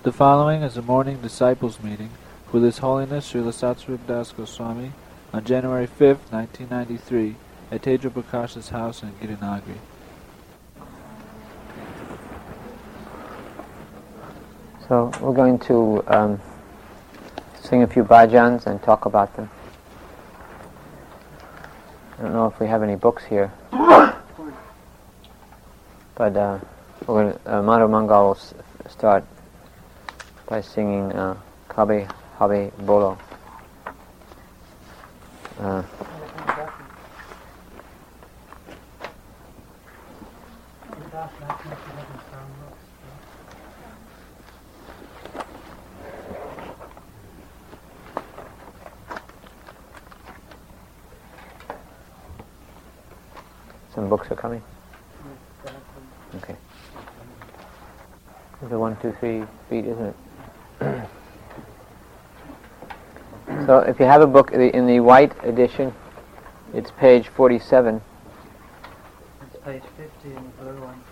The following is a morning disciples meeting with His Holiness Srila Satsvarup Das Goswami on January 5th, 1993 at Teja Prakash's house in Girinagri. So we're going to sing a few bhajans and talk about them. I don't know if we have any books here, but Madhu Mangal will start by singing Kabhi Habe Bolo. Some books are coming? Okay. It's a 1, 2, 3 feet, isn't it? So if you have a book in the white edition, it's page 47. It's page 50 in the blue one.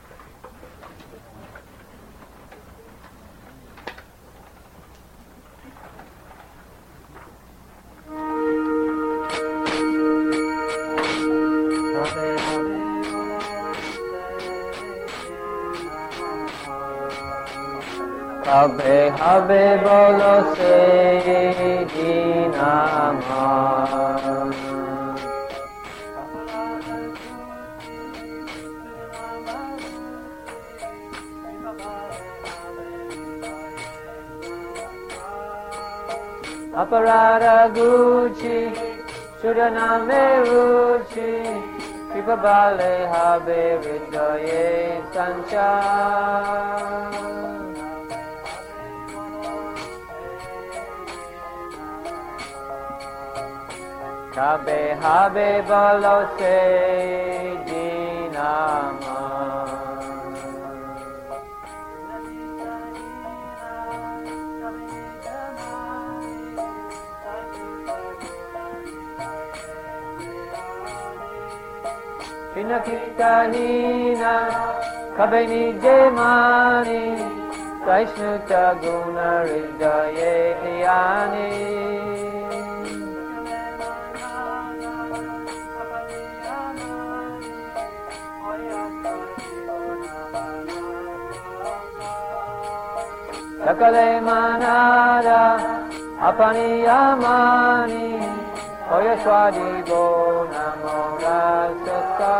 Kabhi Habe Bolo Se Dinama Aparada Gucci Shudaname Ruchi Kripabale Habe Ridoye Sancha Kabhi Habe Bolo Se Dinama Pinakita Nina Kabhi Nije Mani Vaishnuta Guna Ridaye Dhyani Sakale manada apani yamani oya swadi go namo rasaka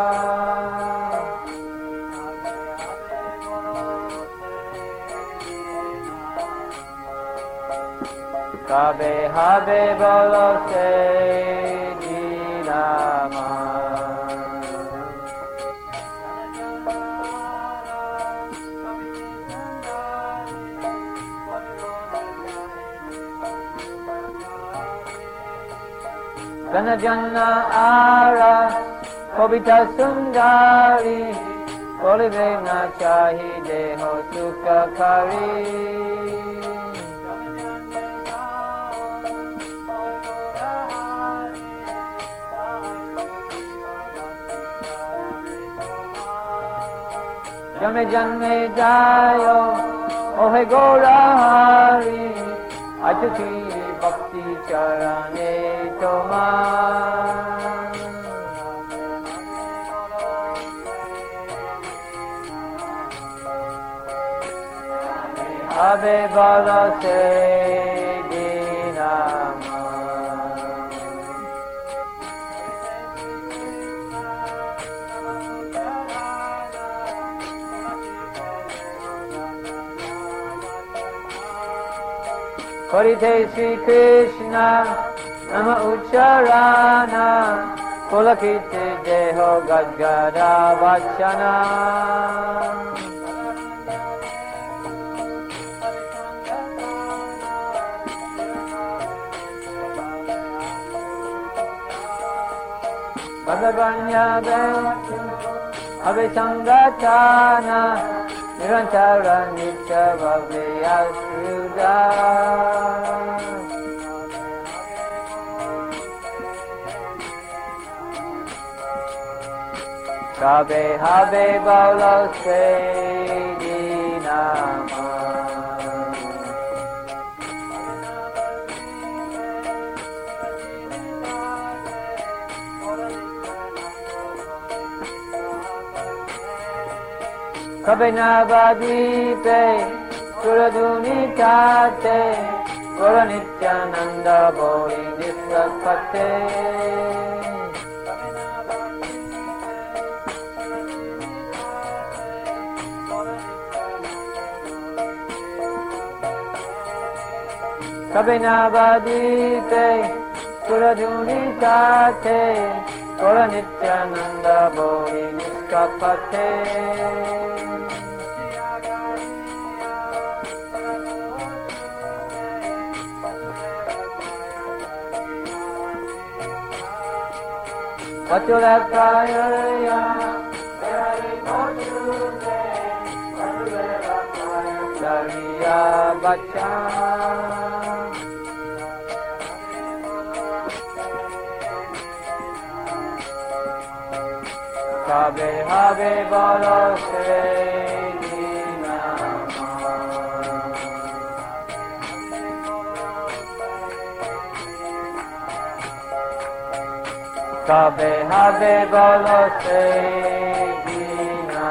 Kabhi Habe Bolo Se Dinama Ganajana Ara Kobita Sundari Olivena Chahi Deho Sukha Kari Jame Janme Jayo Ohe Gaurahari Ajaki Bhakti Charane Tomar Habe Bolo Se Dinama Harite Sri Krishna Nama Ucharana Pulakite Deho Gadgada Vachana Bhagavanya Abhisangatana Nirantara Nitya Bhavya Sruda Kabhi Habe Bolo Se Dinama Kabinavadipe Suradunitate Guru Nityananda Bodhi Nisapate Kabinavadipe Suradunitate Guru Nityananda Bodhi Nisapate Vatula Prayaya Very Fortune Vatula Prayaya Dariya Bacha Kabe Habe Bolo Sena Kabe Habe Bolo Sena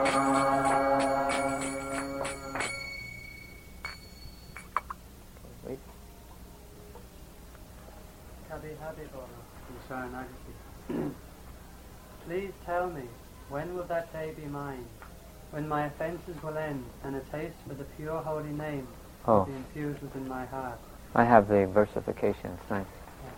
Kabe Habe Bolo, in Sharanagati. Please tell me, when will that day be mine, when my offences will end and a taste for the pure holy name will be infused within my heart? I have the versification, it's nice.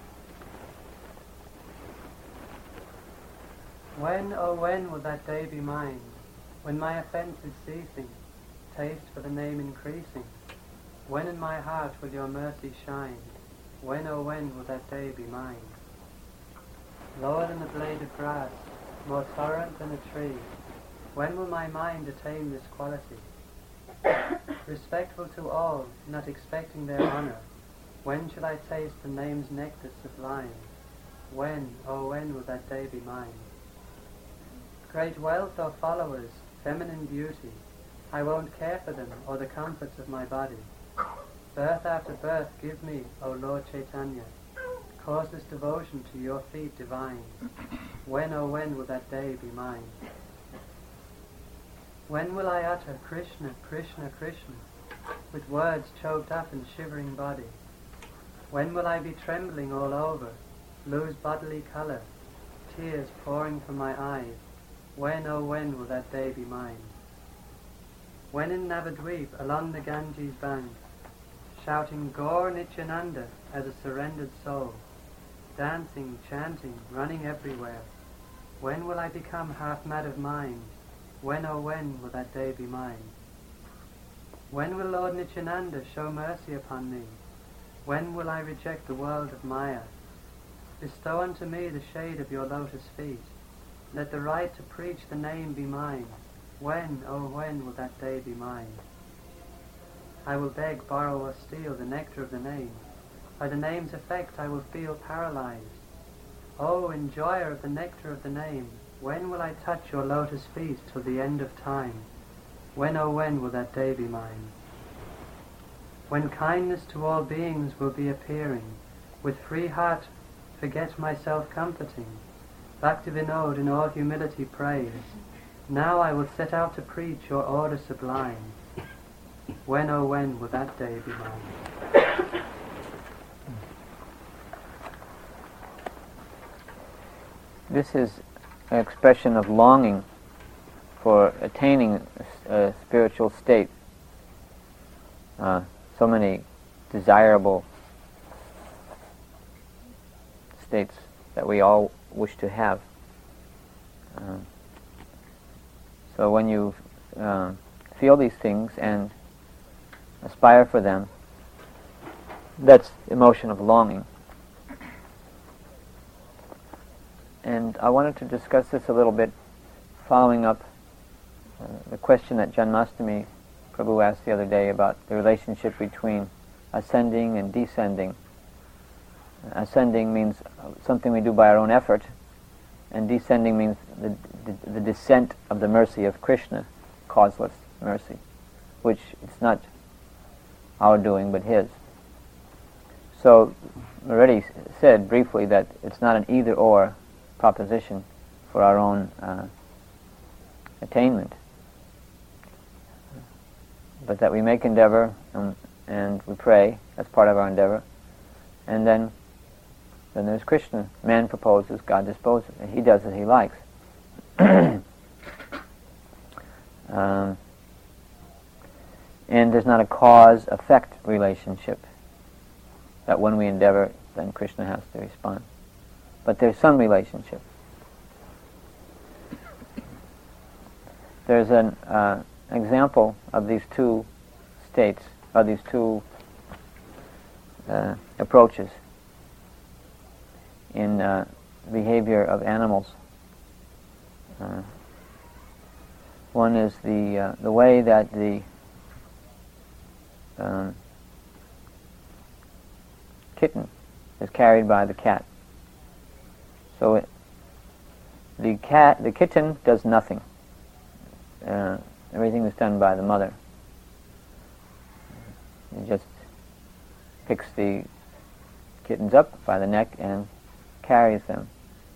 When, oh when will that day be mine, when my offence is ceasing, taste for the name increasing? When in my heart will your mercy shine? When, oh when will that day be mine? Lower than a blade of grass, more tolerant than a tree, when will my mind attain this quality? Respectful to all, not expecting their honour, when shall I taste the name's nectar sublime? When, oh when will that day be mine? Great wealth or followers, feminine beauty, I won't care for them or the comforts of my body. Birth after birth give me, O Lord Chaitanya, causeless devotion to your feet divine. When, oh when will that day be mine? When will I utter Krishna, Krishna, Krishna, with words choked up in shivering body? When will I be trembling all over, lose bodily colour, tears pouring from my eyes? When, oh when will that day be mine? When in Navadweep, along the Ganges bank, shouting Gaur Nityananda as a surrendered soul, dancing, chanting, running everywhere, when will I become half mad of mind? When, oh when will that day be mine? When will Lord Nityananda show mercy upon me? When will I reject the world of Maya? Bestow unto me the shade of your lotus feet. Let the right to preach the name be mine. When, oh when will that day be mine? I will beg, borrow or steal the nectar of the name. By the name's effect I will feel paralyzed. Oh, enjoyer of the nectar of the name, when will I touch your lotus feet till the end of time? When, oh when will that day be mine? When kindness to all beings will be appearing, with free heart forget myself comforting, Bhakti-Vinod in all humility praise, now I will set out to preach your order sublime. When, oh when will that day be mine? This is an expression of longing for attaining a spiritual state. So many desirable states that we all wish to have. So when you feel these things and aspire for them, that's emotion of longing. And I wanted to discuss this a little bit, following up the question that Janmastami Prabhu asked the other day about the relationship between ascending and descending. Ascending means something we do by our own effort, and descending means the descent of the mercy of Krishna, causeless mercy, which it's not our doing but his. So, I already said briefly that it's not an either-or proposition for our own attainment. but that we make endeavor and we pray. That's part of our endeavor. And then there's Krishna. Man proposes, God disposes. And he does as he likes. And there's not a cause-effect relationship that when we endeavor, then Krishna has to respond. But there's some relationship. There's an example of these two states, of these two approaches in behavior of animals. One is the way that the kitten is carried by the cat. So the kitten does nothing. Everything is done by the mother. He just picks the kittens up by the neck and carries them.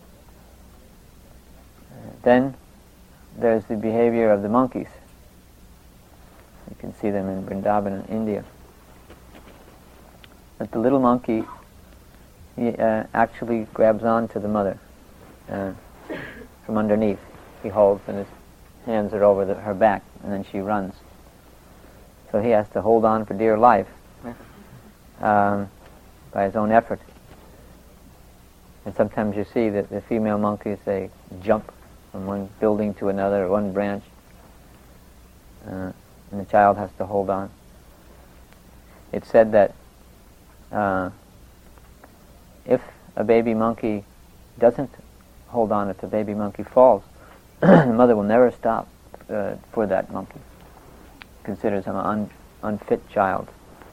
Then there's the behavior of the monkeys. You can see them in Vrindavan in India. But the little monkey, he actually grabs on to the mother from underneath. He holds and his hands are over her back, and then she runs. So he has to hold on for dear life by his own effort. And sometimes you see that the female monkeys, they jump from one building to another, or one branch, and the child has to hold on. It's said that if a baby monkey doesn't hold on, if the baby monkey falls, the mother will never stop for that monkey. Considers him an unfit child.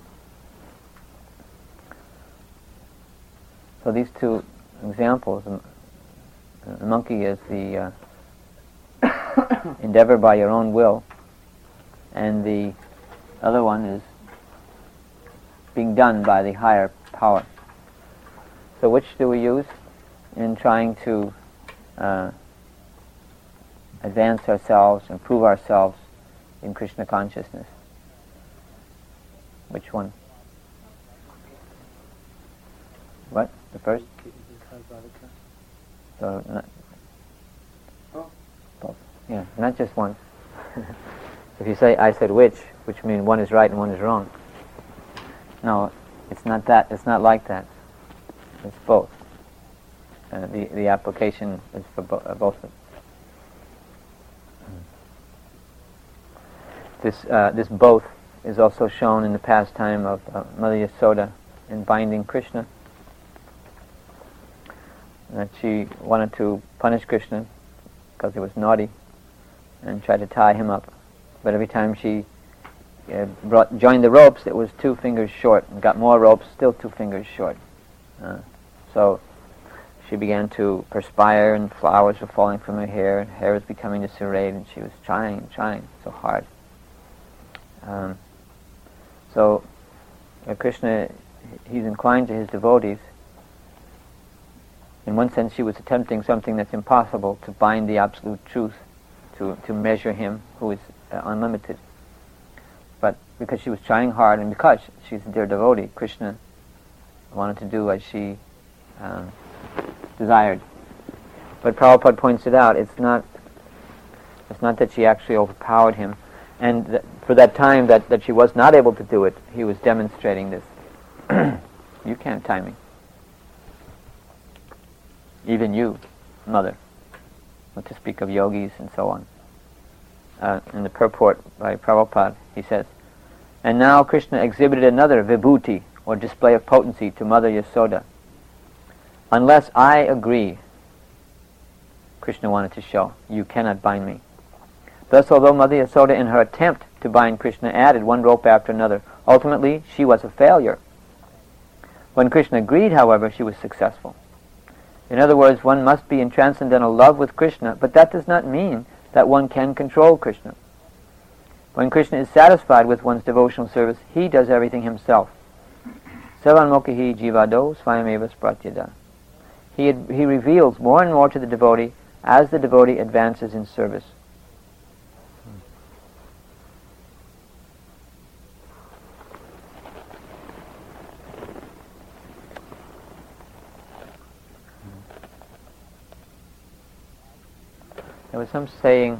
So these two examples, the monkey is the endeavor by your own will, and the other one is being done by the higher power. So which do we use in trying to advance ourselves, improve ourselves in Krishna consciousness? Which one? What? The first? So, both. Yeah, not just one. If you say, I said which means one is right and one is wrong. No, it's not that. It's not like that. It's both. The application is for both of them. This both is also shown in the pastime of Mother Yasoda in binding Krishna. That she wanted to punish Krishna because he was naughty and tried to tie him up. But every time she joined the ropes, it was 2 fingers short, and got more ropes, still 2 fingers short. So she began to perspire, and flowers were falling from her hair was becoming disarrayed, and she was trying so hard. So Krishna, he's inclined to his devotees. In one sense, she was attempting something that's impossible, to bind the absolute truth, to measure him who is unlimited. But because she was trying hard, and because she's a dear devotee, Krishna wanted to do as she desired. But Prabhupada points it out, it's not that she actually overpowered him. And for that time that she was not able to do it, he was demonstrating this. You can't tie me. Even you, mother. Not to speak of yogis and so on. In the purport by Prabhupada, he says, and now Krishna exhibited another vibhuti, or display of potency, to Mother Yasoda. Unless I agree, Krishna wanted to show, you cannot bind me. Thus, although Mother Yasoda, in her attempt to bind Krishna, added one rope after another, ultimately she was a failure. When Krishna agreed, however, she was successful. In other words, one must be in transcendental love with Krishna, but that does not mean that one can control Krishna. When Krishna is satisfied with one's devotional service, he does everything himself. Savanmokhi jivado swayameva spratyada. He reveals more and more to the devotee as the devotee advances in service. There was some saying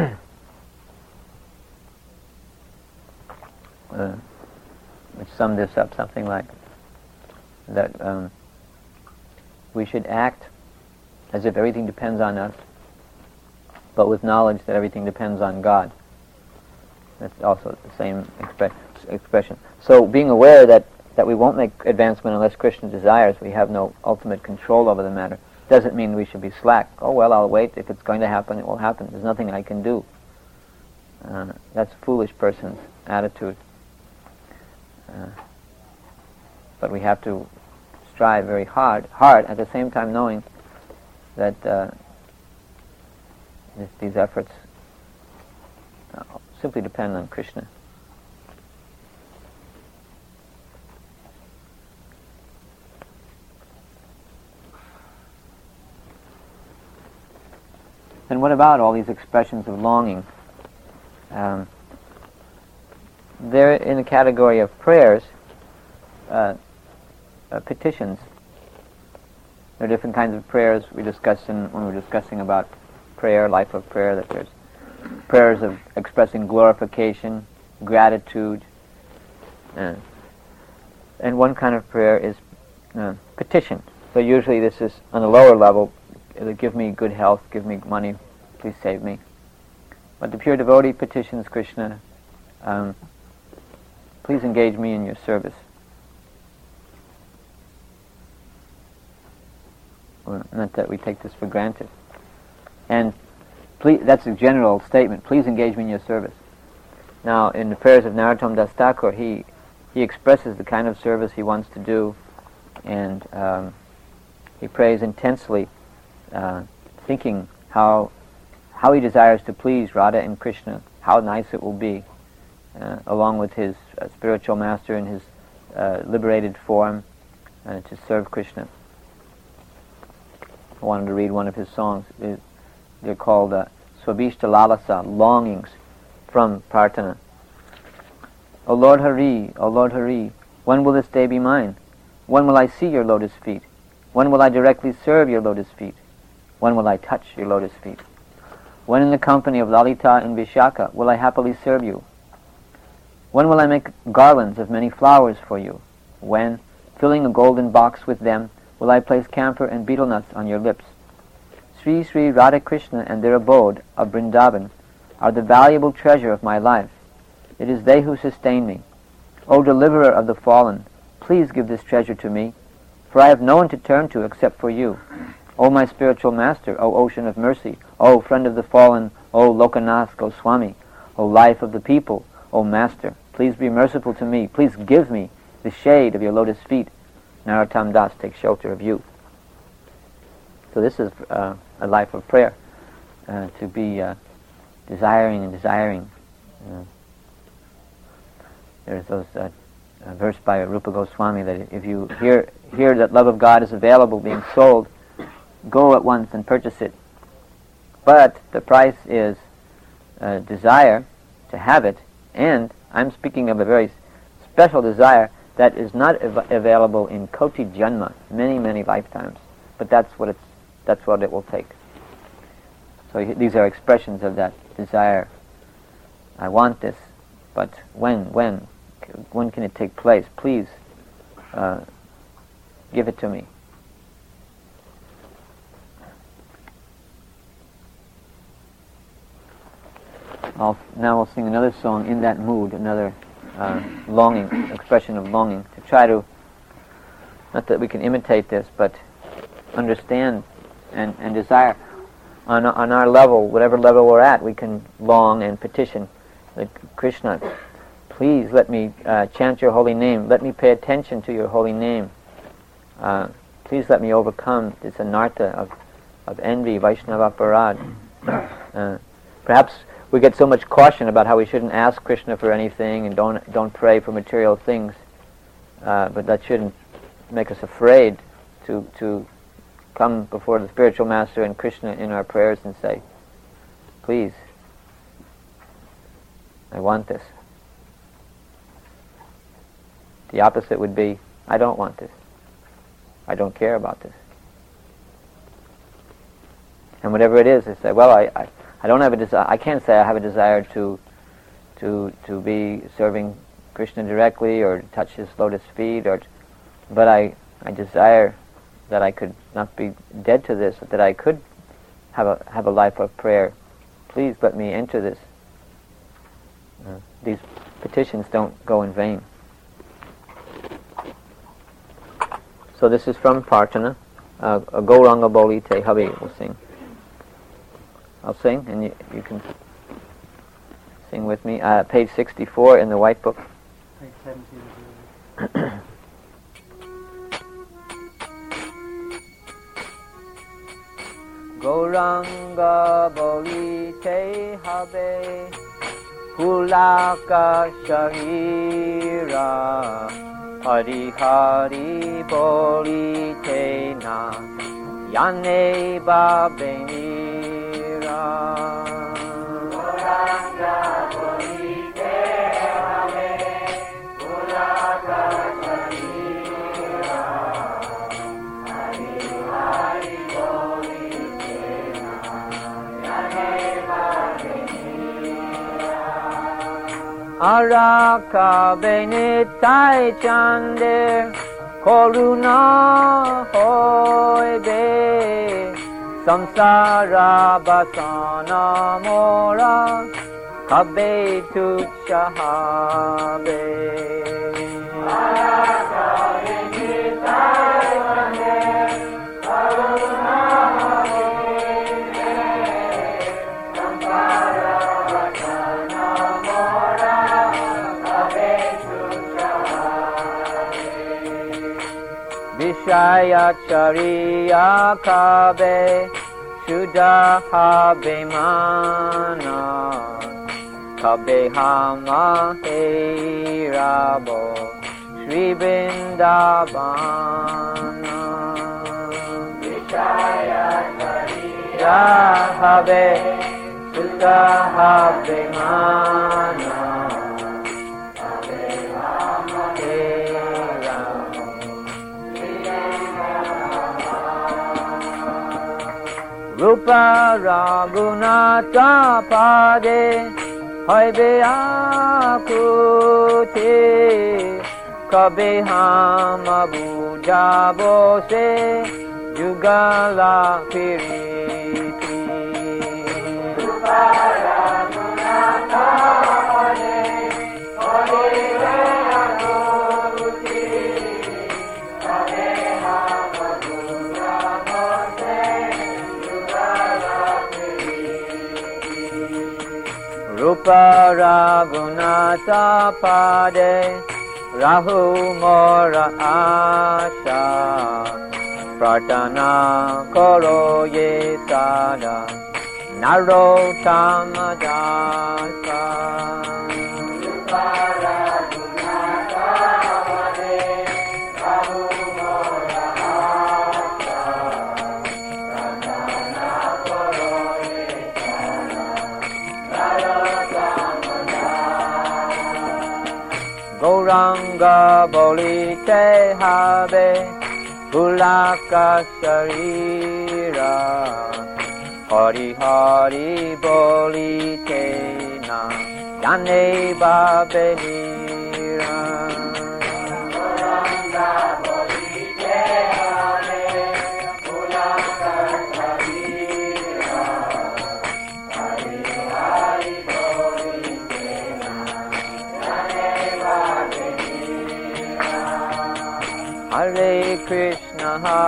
which summed this up, something like that we should act as if everything depends on us, but with knowledge that everything depends on God. That's also the same expression. So being aware that we won't make advancement unless Krishna desires, we have no ultimate control over the matter, doesn't mean we should be slack. Oh well, I'll wait. If it's going to happen, it will happen. There's nothing I can do. That's a foolish person's attitude. But we have to strive very hard at the same time knowing that these efforts simply depend on Krishna. And what about all these expressions of longing? They're in the category of prayers, petitions. There are different kinds of prayers we discussed when we were discussing about prayer, life of prayer, that there's prayers of expressing glorification, gratitude, and one kind of prayer is petition. So usually this is on the lower level, give me good health, give me money, please save me. But the pure devotee petitions Krishna, please engage me in your service. Well, not that we take this for granted. And please, that's a general statement, please engage me in your service. Now, in the prayers of Narottam Das Thakur, he expresses the kind of service he wants to do, and he prays intensely, thinking how he desires to please Radha and Krishna, how nice it will be, along with his spiritual master in his liberated form, to serve Krishna. I wanted to read one of his songs. They're called Swabhishta Lalasa, Longings from Prarthana. O Lord Hari, when will this day be mine? When will I see your lotus feet? When will I directly serve your lotus feet? When will I touch your lotus feet? When in the company of Lalita and Vishaka will I happily serve you? When will I make garlands of many flowers for you? When, filling a golden box with them, will I place camphor and betel nuts on your lips? Sri Sri Radha Krishna and their abode of Vrindavan are the valuable treasure of my life. It is they who sustain me. O deliverer of the fallen, please give this treasure to me, for I have no one to turn to except for you. O my spiritual master, O ocean of mercy, O friend of the fallen, O Lokanath Goswami, O life of the people, O master, please be merciful to me. Please give me the shade of your lotus feet. Narottam Das takes shelter of you. So this is a life of prayer, to be desiring and desiring. There's a verse by Rupa Goswami that if you hear that love of God is available, being sold, go at once and purchase it. But the price is desire to have it, and I'm speaking of a very special desire that is not available in Koti Janma, many, many lifetimes. But that's what it will take. So these are expressions of that desire. I want this, but when can it take place? Please give it to me. Now we'll sing another song in that mood, another longing, expression of longing, to try to, not that we can imitate this, but understand and desire. On our level, whatever level we're at, we can long and petition Krishna, please let me chant your holy name, let me pay attention to your holy name, please let me overcome this anartha of envy, Vaishnava Parad. Perhaps we get so much caution about how we shouldn't ask Krishna for anything and don't pray for material things, but that shouldn't make us afraid to come before the spiritual master and Krishna in our prayers and say, please, I want this. The opposite would be, I don't want this. I don't care about this. And whatever it is, I say, well, I don't have a desire. I can't say I have a desire to be serving Krishna directly or to touch his lotus feet, but I desire that I could not be dead to this, that I could have a life of prayer. Please let me enter this. These petitions don't go in vain. So this is from Prarthana. Gauranga Boli Te Habe will sing. I'll sing, and you can sing with me. Page 64 in the White Book. Page 17. Gauranga Boli Te Habe Hulaka Sharira Hari Hari Boli Te Na Yane Babenira Gauranga Boli Te Habe Hulaka Sharira Hari Hari Boli Te Na Yane Babenira Araka Benitai Chande Koruna Hoibe Samsara Basana Mora Kabe Tukshahabe Araka Benitai Chande Koruna Hoibe Samsara Basana Mora Vishaya Chariya Kabe Shudaha Bemana Kabe Hama Heirabo Shri Vindavana Vishaya Chariya Kabe Shudaha Bemana Rupa Raghunatha Pade Hoibe Akute Kabe Hama Buja Bose Jugala Piriti Rupa Raghunatha Pade Hoibe Akute Kabe Hama Buja Bose Rupa Raghunatha Pade Rahu Mora Asha Prarthana Koro Ye Sada Narottama Dasa Rupa Raghunatha Pade Rahu Mora Asha Prarthana Koro Ye Gauranga Boli Te Habe Hulaka Sharira Hari Hari Boli Te Na Yane Babenira Gauranga Boli Te Habe Hulaka Sharira Hari Hari Boli Te Na Hare Krishna,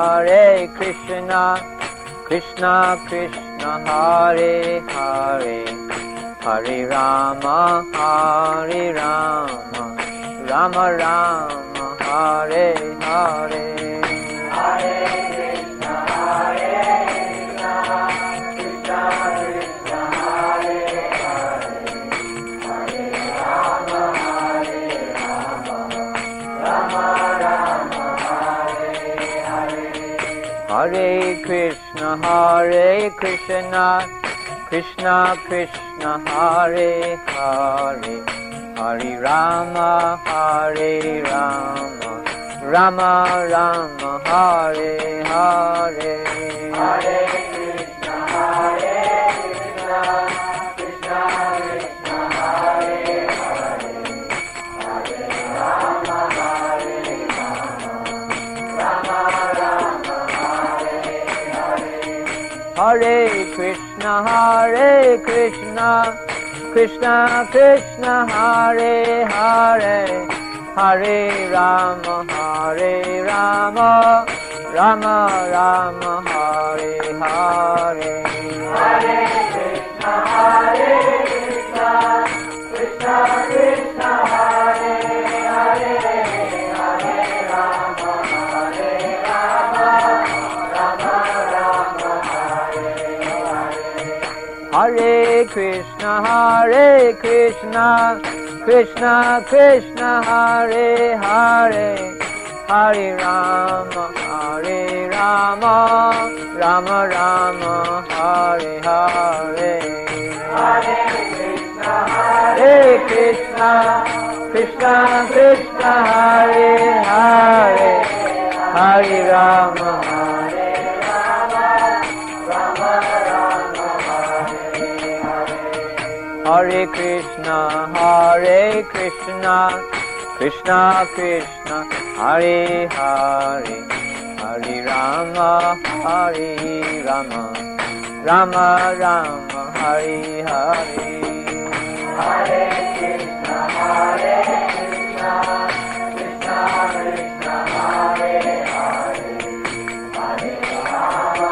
Krishna Krishna, Hare Hare, Hare Rama, Rama Rama, Hare Hare. Hare Krishna, Krishna Krishna, Hare Hare, Hare Rama, Rama Rama, Hare Krishna, Krishna Krishna, Hare Hare, Hare Rama, Rama Rama, Hare Hare. Hare Krishna, Krishna Hare Krishna, Krishna Krishna, Hare Hare, Hare Rama, Rama Rama, Hare Hare. Hare Krishna, Krishna Krishna, Hare Hare, Hare Rama, Rama Rama, Hare Hare. Hare Krishna, Krishna Krishna, Hare Hare, Hare Rama, Rama Rama, Hare Hare. Hare Krishna, Krishna Krishna, Hare Hare, Hare Rama, Rama Rama, Hare Hare. Hare Krishna, Krishna Krishna, Hare Hare, Hare Rama, Rama Rama, Hare Hare. Hare Krishna, Krishna Krishna, Hare Hare, Hare Rama,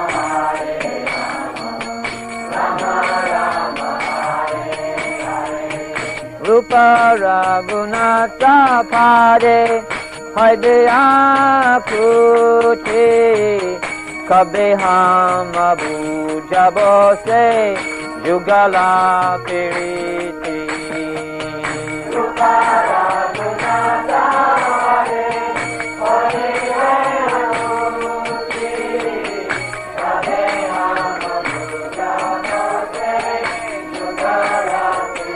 Rama Rama, Hare Hare. Rupa Raghunatha Pade, Haidaya Kruti, Kabe Ham Abu Jabose, Jugala Kiriti. Rupa Raghunatha Pade, Haidaya Kruti, Kabe Ham Abu Jabose, Jugala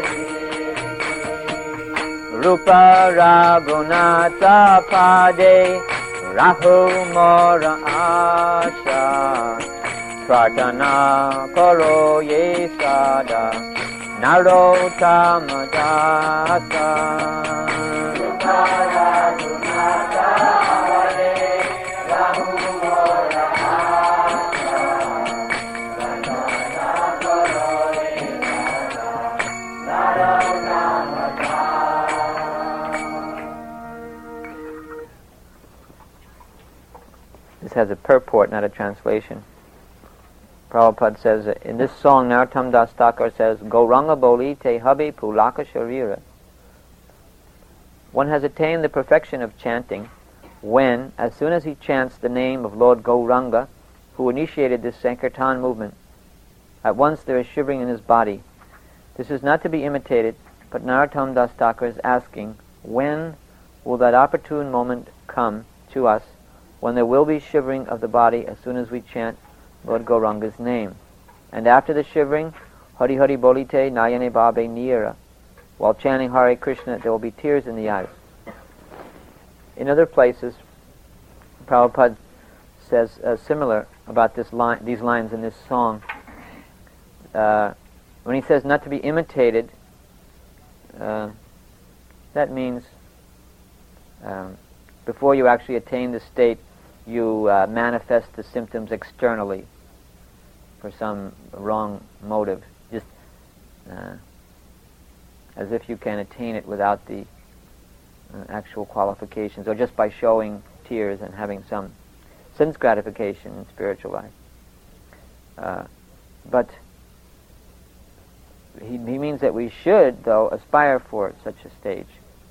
Kiriti. Rupa Raghunatha Pade, Rahu Mora Asha, Pratana Koro Ye Sada, Narottama Dasa. Rupa Raghunatha Pade, Rahu Mora Asha, Pratana Koro Ye Sada, Narottama Dasa. This has a purport, not a translation. Prabhupada says, in this song, Narottam Das Thakur says, Gauranga Boli Te Habe Pulaka Sharira. One has attained the perfection of chanting when, as soon as he chants the name of Lord Gauranga, who initiated this Sankirtan movement, at once there is shivering in his body. This is not to be imitated, but Narottam Das Thakur is asking, when will that opportune moment come to us when there will be shivering of the body as soon as we chant Lord Gauranga's name? And after the shivering, Hari Hari Bolite Nayane Babe Nira. While chanting Hare Krishna, there will be tears in the eyes. In other places, Prabhupada says similar about these lines in this song. When he says not to be imitated, that means before you actually attain the state, you manifest the symptoms externally for some wrong motive, just as if you can attain it without the actual qualifications, or just by showing tears and having some sense gratification in spiritual life. But he means that we should, though, aspire for such a stage.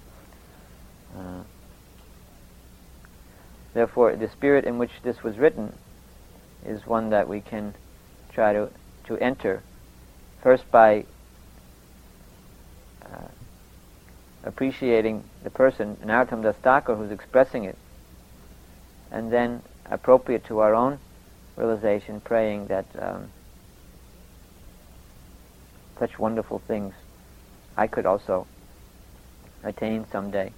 Therefore, the spirit in which this was written is one that we can try to enter, first by appreciating the person, Narottam Das Thakur, who's expressing it, and then, appropriate to our own realization, praying that such wonderful things I could also attain someday.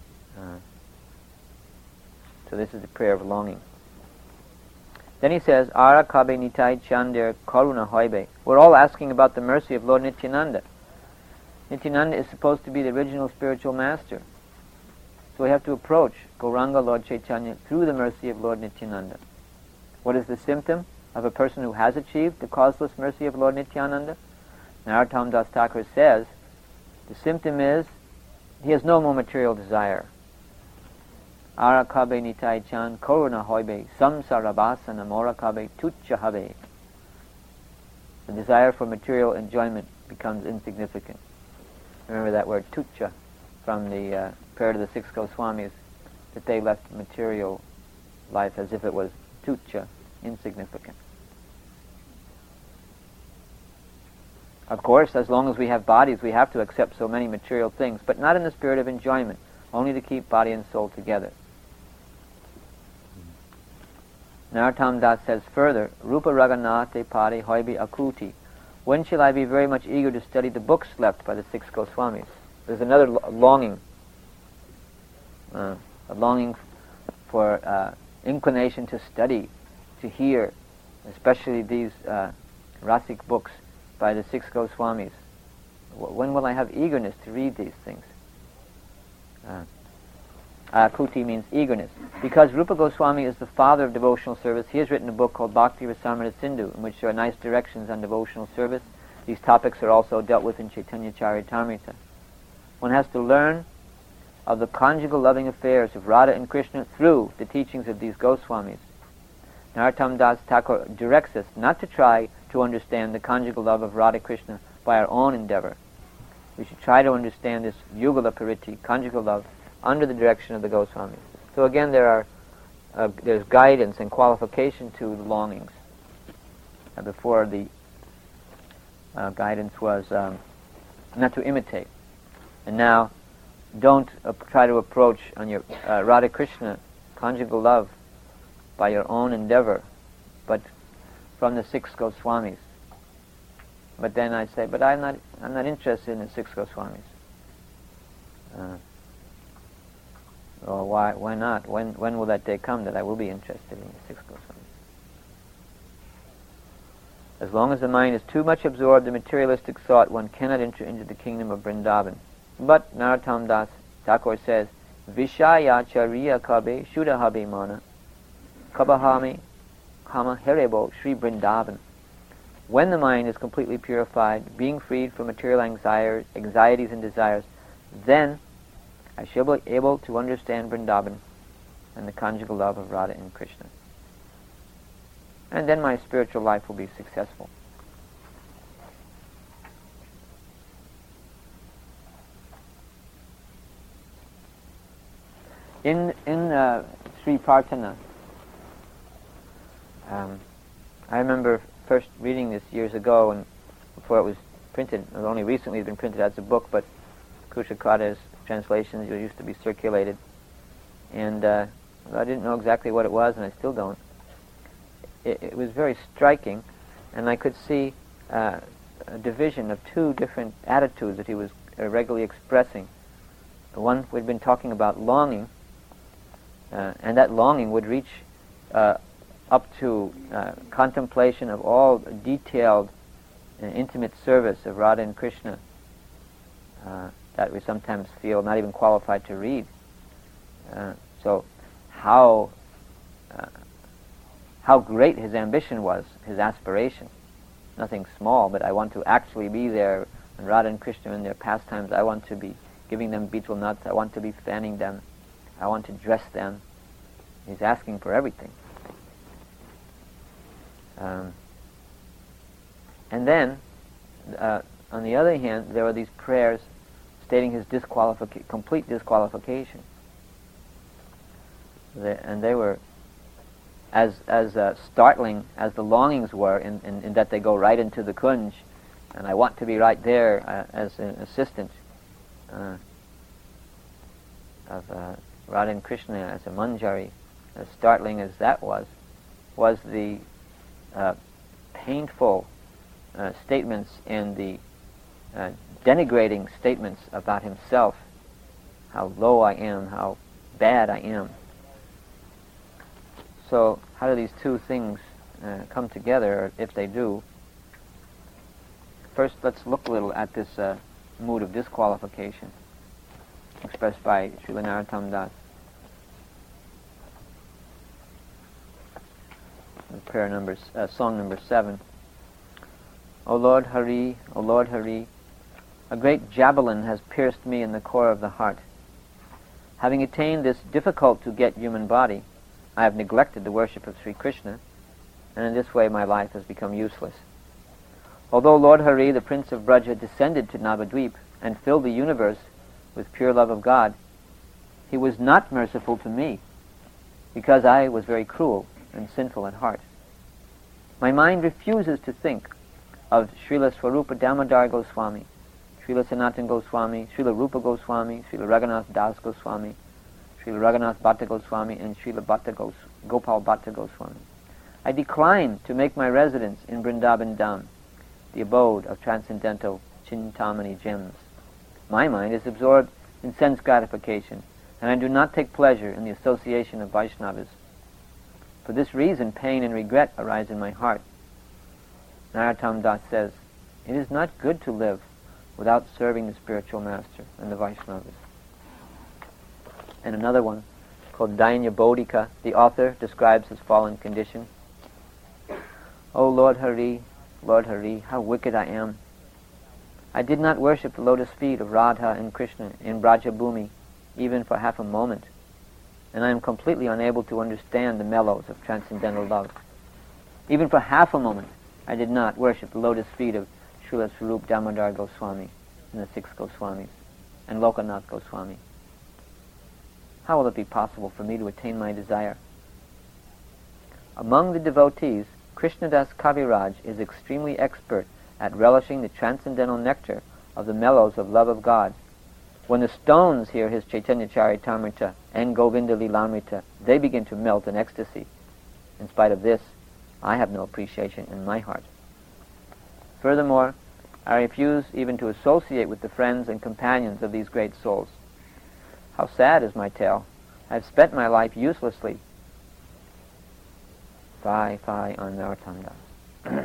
So this is the prayer of longing. Then he says, Ara Kabe Nitai Chandir Karuna Hoibe. We're all asking about the mercy of Lord Nityananda. Nityananda is supposed to be the original spiritual master. So we have to approach Gauranga Lord Chaitanya through the mercy of Lord Nityananda. What is the symptom? of a person who has achieved the causeless mercy of Lord Nityananda? Narottam Das Thakur says, the symptom is he has no more material desire. Arakabe nitai chan koruna hoibe samsarabasana morakabe tucha habe. The desire for material enjoyment becomes insignificant. Remember that word tucha from the prayer to the six Goswamis, that they left material life as if it was tucha, insignificant. Of course, as long as we have bodies, we have to accept so many material things, but not in the spirit of enjoyment, only to keep body and soul together. Narottam Das says further, Rupa Raganate Pari Hoibi Akuti. When shall I be very much eager to study the books left by the six Goswamis? There's another longing, a longing for inclination to study, to hear, especially these Rasik books by the six Goswamis. When will I have eagerness to read these things? Kuti means eagerness. Because Rupa Goswami is the father of devotional service, he has written a book called Bhakti Rasamrita Sindhu, in which there are nice directions on devotional service. These topics are also dealt with in Chaitanya Charitamrita. One has to learn of the conjugal loving affairs of Radha and Krishna through the teachings of these Goswamis. Narottam Das Thakur directs us not to try to understand the conjugal love of Radha Krishna by our own endeavor. We should try to understand this Yugala Pariti, conjugal love, under the direction of the Goswamis. So again, there's guidance and qualification to the longings. Before the guidance was not to imitate, and now don't try to approach on your Radha Krishna conjugal love by your own endeavor, but from the six Goswamis. But then I say, but I'm not interested in the six Goswamis. Or why not? When will that day come that I will be interested in the six Goswamis? As long as the mind is too much absorbed in materialistic thought, one cannot enter into the kingdom of Vrindavan. But Narottam Das Thakur says, Vishaya chariya kabe shudahabe mana kabahami kama herebo Sri Vrindavan. When the mind is completely purified, being freed from material anxieties and desires, then I shall be able to understand Vrindavan and the conjugal love of Radha and Krishna. And then my spiritual life will be successful. In Sri Prarthana, I remember first reading this years ago, and before it was printed, it was only recently it's been printed as a book, but Kushakrata's translations used to be circulated, and I didn't know exactly what it was, and I still don't. It was very striking, and I could see a division of two different attitudes that he was regularly expressing. The one we'd been talking about longing, and that longing would reach up to contemplation of all detailed and intimate service of Radha and Krishna that we sometimes feel not even qualified to read. So how great his ambition was, his aspiration. Nothing small, but I want to actually be there, and Radha and Krishna in their pastimes, I want to be giving them betel nuts, I want to be fanning them, I want to dress them. He's asking for everything. And then, on the other hand, there were these prayers stating his complete disqualification. And they were as startling as the longings were, in that they go right into the kunj, and I want to be right there as an assistant of Radha and Krishna as a manjari. As startling as that was the painful statements and the denigrating statements about himself, how low I am, how bad I am. So how do these two things come together, or if they do? First, let's look a little at this mood of disqualification expressed by Srila Narottam Das. song number 7. O Lord Hari, O Lord Hari, a great javelin has pierced me in the core of the heart. Having attained this difficult-to-get human body, I have neglected the worship of Sri Krishna, and in this way my life has become useless. Although Lord Hari, the Prince of Braja, descended to Navadvip and filled the universe with pure love of God, he was not merciful to me, because I was very cruel and sinful at heart. My mind refuses to think of Srila Swarupa Damodar Goswami, Srila Sanatana Goswami, Srila Rupa Goswami, Srila Raghunath Das Goswami, Srila Raghunath Bhatta Goswami, and Srila Gopal Bhatta Goswami. I decline to make my residence in Vrindavan Dham, the abode of transcendental Chintamani gems. My mind is absorbed in sense gratification, and I do not take pleasure in the association of Vaishnavas. For this reason, pain and regret arise in my heart. Narottam Das says, it is not good to live without serving the spiritual master and the Vaishnavas. And another one, called Dainya Bodhika, the author describes his fallen condition. O Lord Hari, how wicked I am. I did not worship the lotus feet of Radha and Krishna in Brajabhumi, even for half a moment, and I am completely unable to understand the mellows of transcendental love. Even for half a moment, I did not worship the lotus feet of Srila Swarup Damodar Goswami and the 6 Goswamis, and Lokanath Goswami. How will it be possible for me to attain my desire? Among the devotees, Krishnadas Kaviraj is extremely expert at relishing the transcendental nectar of the mellows of love of God. When the stones hear his Chaitanya Charitamrita and Govinda Lilamrita, they begin to melt in ecstasy. In spite of this, I have no appreciation in my heart. Furthermore, I refuse even to associate with the friends and companions of these great souls. How sad is my tale. I have spent my life uselessly. Fie on Narottam Das.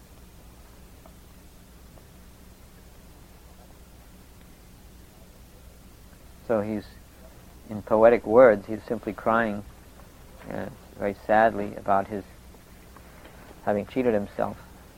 So he's, in poetic words, he's simply crying very sadly about his having cheated himself.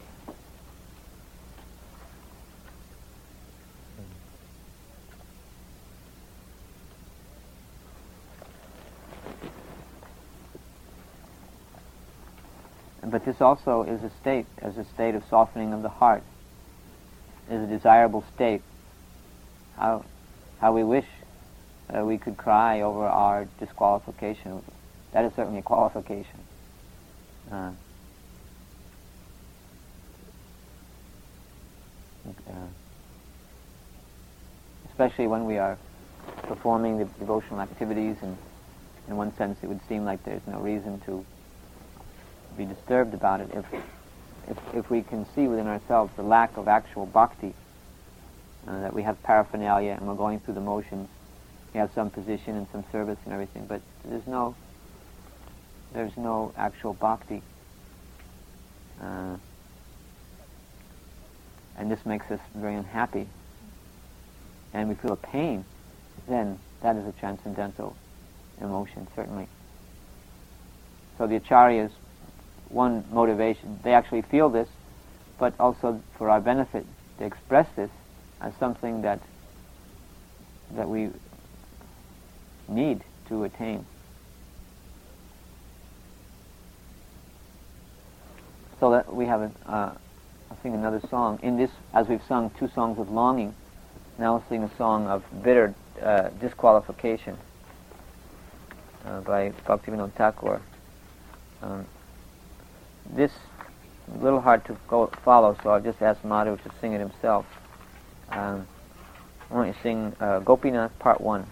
But this also is a state of softening of the heart, is a desirable state. How we wish we could cry over our disqualification. That is certainly a qualification. Especially when we are performing the devotional activities, and in one sense it would seem like there's no reason to be disturbed about it if we can see within ourselves the lack of actual bhakti, that we have paraphernalia and we're going through the motions, we have some position and some service and everything, but there's no actual bhakti, and this makes us very unhappy, and we feel a pain. Then that is a transcendental emotion, certainly. So the acharyas, one motivation, they actually feel this, but also for our benefit, they express this as something that we need to attain. So that we have I'll sing another song. In this, as we've sung 2 songs of longing, now we'll sing a song of bitter disqualification by Bhaktivinoda Thakur. This is a little hard to follow, so I'll just ask Madhu to sing it himself. I want to sing Gopinath Part 1.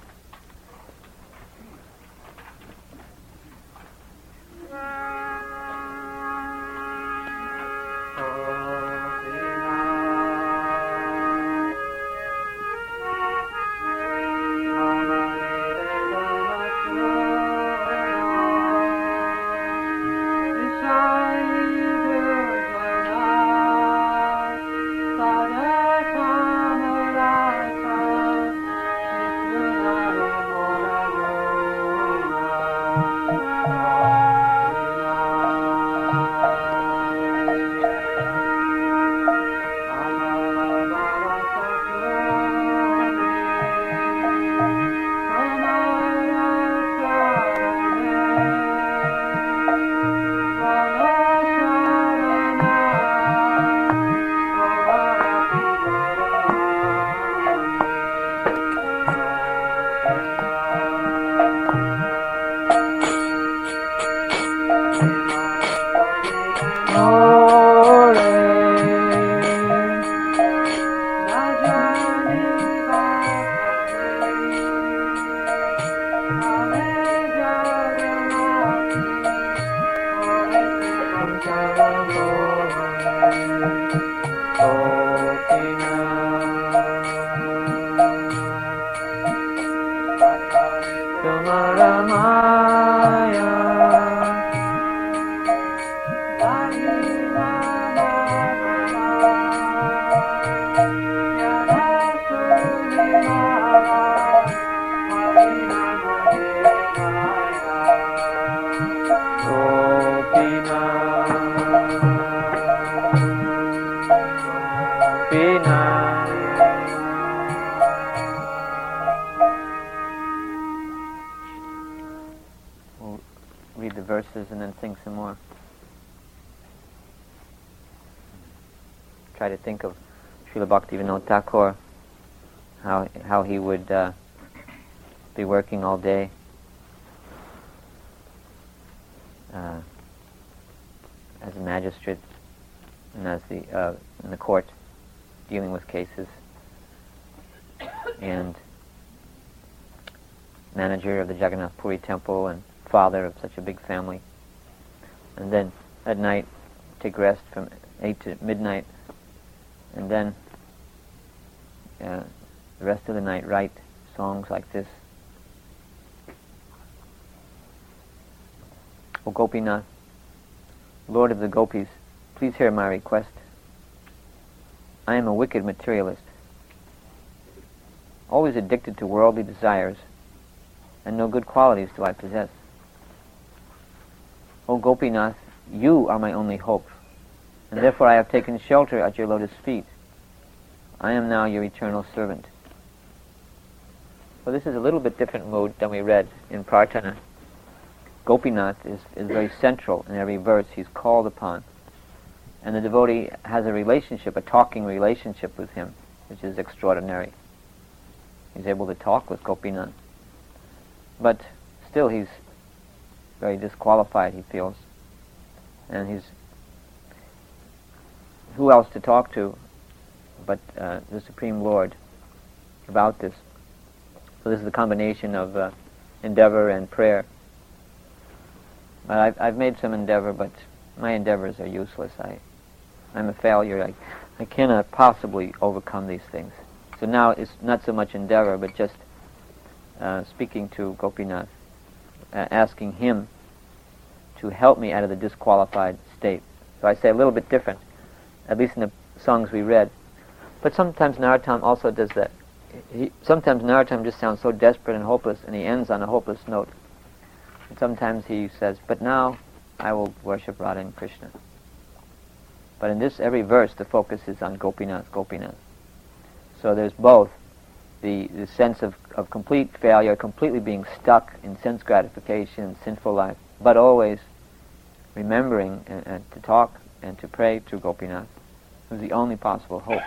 Thank you. the verses and then sing some more. Try to think of Srila Bhaktivinoda Thakur, how he would be working all day as a magistrate and as in the court dealing with cases, and manager of the Jagannath Puri temple and father of such a big family. And then at night take rest from 8 to midnight, and then the rest of the night write songs like this. O Gopinath, Lord of the Gopis, please hear my request. I am a wicked materialist, always addicted to worldly desires, and no good qualities do I possess. O Gopinath, you are my only hope, and therefore I have taken shelter at your lotus feet. I am now your eternal servant. Well, this is a little bit different mood than we read in Prarthana. Gopinath is very central in every verse. He's called upon. And the devotee has a relationship, a talking relationship with him, which is extraordinary. He's able to talk with Gopinath. But still he's very disqualified, he feels. And who else to talk to but the Supreme Lord about this? So this is the combination of endeavor and prayer. I've made some endeavor, but my endeavors are useless. I'm a failure. I cannot possibly overcome these things. So now it's not so much endeavor, but just speaking to Gopinath, asking him to help me out of the disqualified state. So I say a little bit different, at least in the songs we read. But sometimes Narottam also does that. Sometimes Narottam just sounds so desperate and hopeless, and he ends on a hopeless note. And sometimes he says, but now I will worship Radha and Krishna. But in this, every verse, the focus is on Gopinath, Gopinath. So there's both the sense of complete failure, completely being stuck in sense gratification and sinful life, but always remembering and to talk and to pray to Gopinath, who's the only possible hope.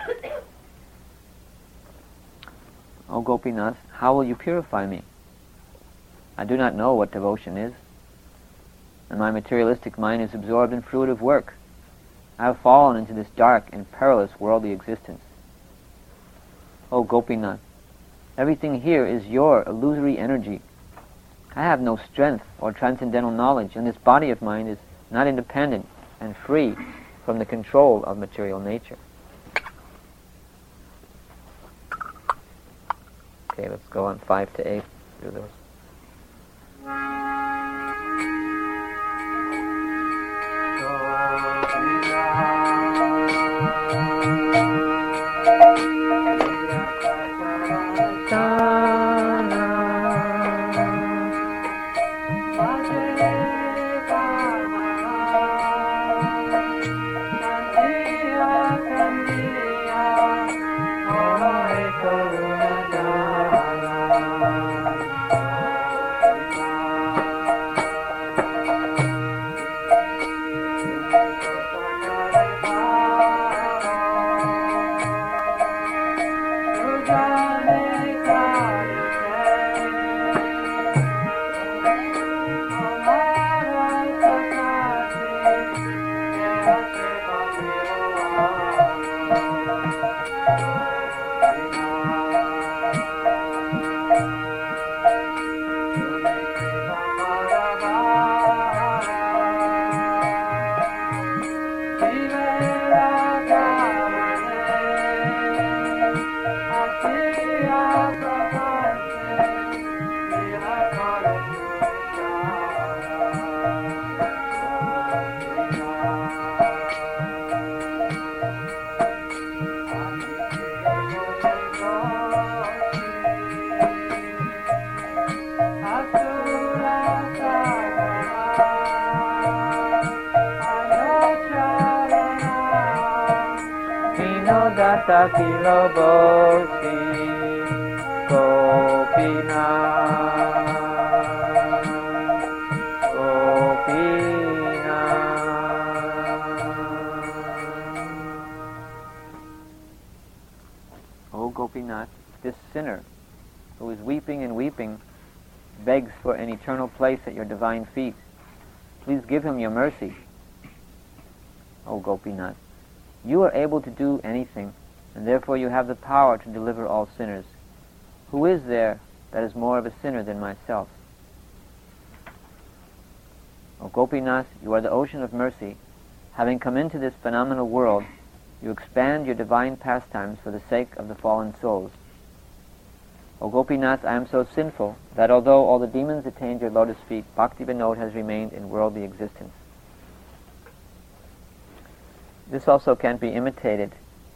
O Gopinath, how will you purify me? I do not know what devotion is, and my materialistic mind is absorbed in fruitive work. I have fallen into this dark and perilous worldly existence. O Gopinath, everything here is your illusory energy. I have no strength or transcendental knowledge, and this body of mine is not independent and free from the control of material nature. Okay, let's go on 5 to 8. Do those. Kilobosi Gopinath this sinner who is weeping and weeping, begs for an eternal place at your divine feet. Please give him your mercy. O Gopinath, you are able to do anything, and therefore you have the power to deliver all sinners. Who is there that is more of a sinner than myself? O Gopinath, you are the ocean of mercy. Having come into this phenomenal world, you expand your divine pastimes for the sake of the fallen souls. O Gopinath, I am so sinful that although all the demons attained your lotus feet, Bhakti Vinod has remained in worldly existence. This also can be imitated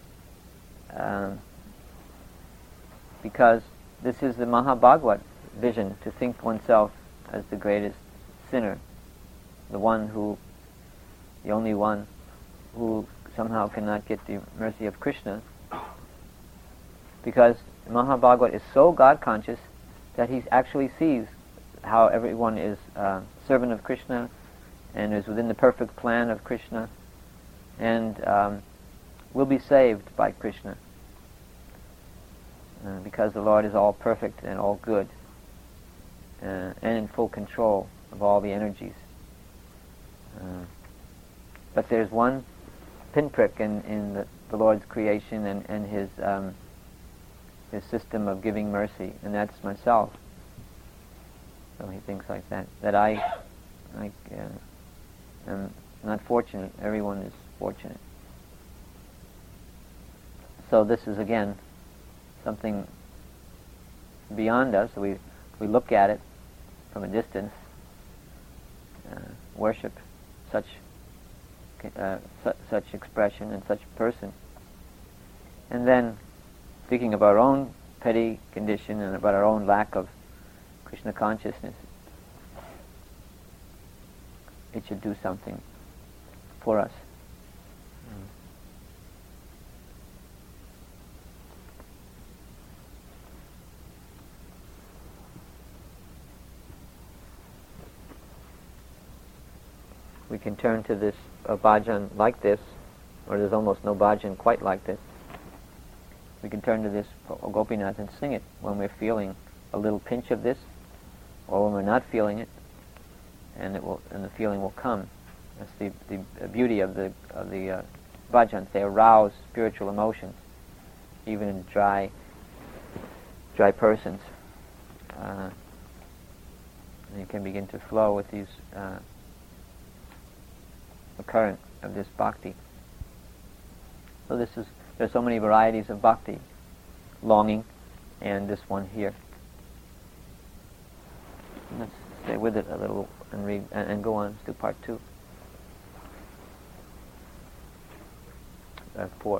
because this is the Mahabhagavad vision, to think oneself as the greatest sinner, the only one who somehow cannot get the mercy of Krishna, because Mahabhagavad is so God-conscious that he actually sees how everyone is servant of Krishna and is within the perfect plan of Krishna and will be saved by Krishna because the Lord is all perfect and all good and in full control of all the energies. But there's one pinprick in the Lord's creation and his system of giving mercy, and that's myself. So he thinks like that. That I am not fortunate. Everyone is fortunate. So this is again something beyond us. We look at it from a distance, worship such expression and such person, and then thinking of our own petty condition and about our own lack of Krishna consciousness, it should do something for us. We can turn to this bhajan like this, or there's almost no bhajan quite like this. We can turn to this Gopinath and sing it when we're feeling a little pinch of this, or when we're not feeling it, and the feeling will come. That's the beauty of the bhajans. They arouse spiritual emotions, even in dry persons. And you can begin to flow with these the current of this bhakti. So there's so many varieties of bhakti, longing, and this one here. Let's stay with it a little and read and go on to part 2. 4.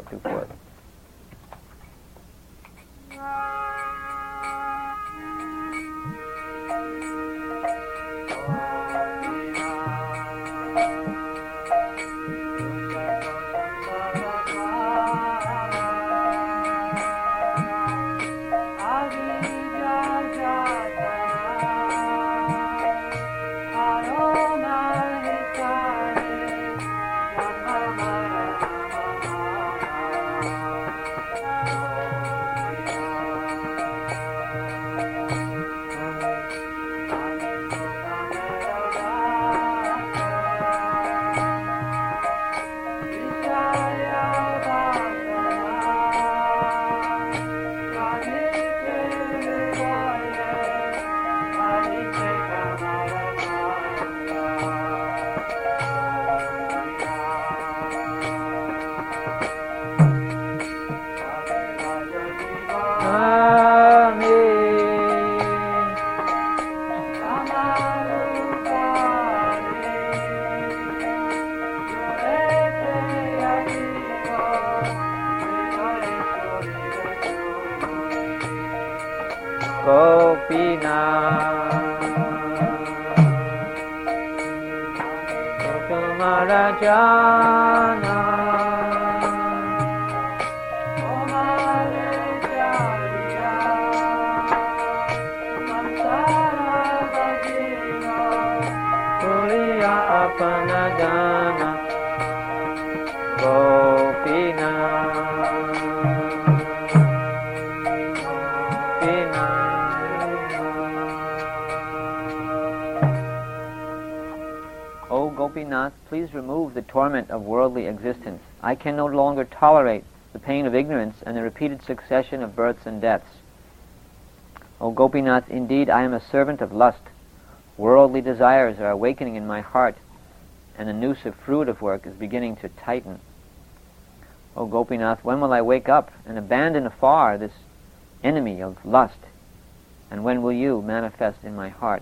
Gopinath, please remove the torment of worldly existence. I can no longer tolerate the pain of ignorance and the repeated succession of births and deaths. O Gopinath, indeed I am a servant of lust. Worldly desires are awakening in my heart, and the noose of fruitive work is beginning to tighten. O Gopinath, when will I wake up and abandon afar this enemy of lust? And when will you manifest in my heart?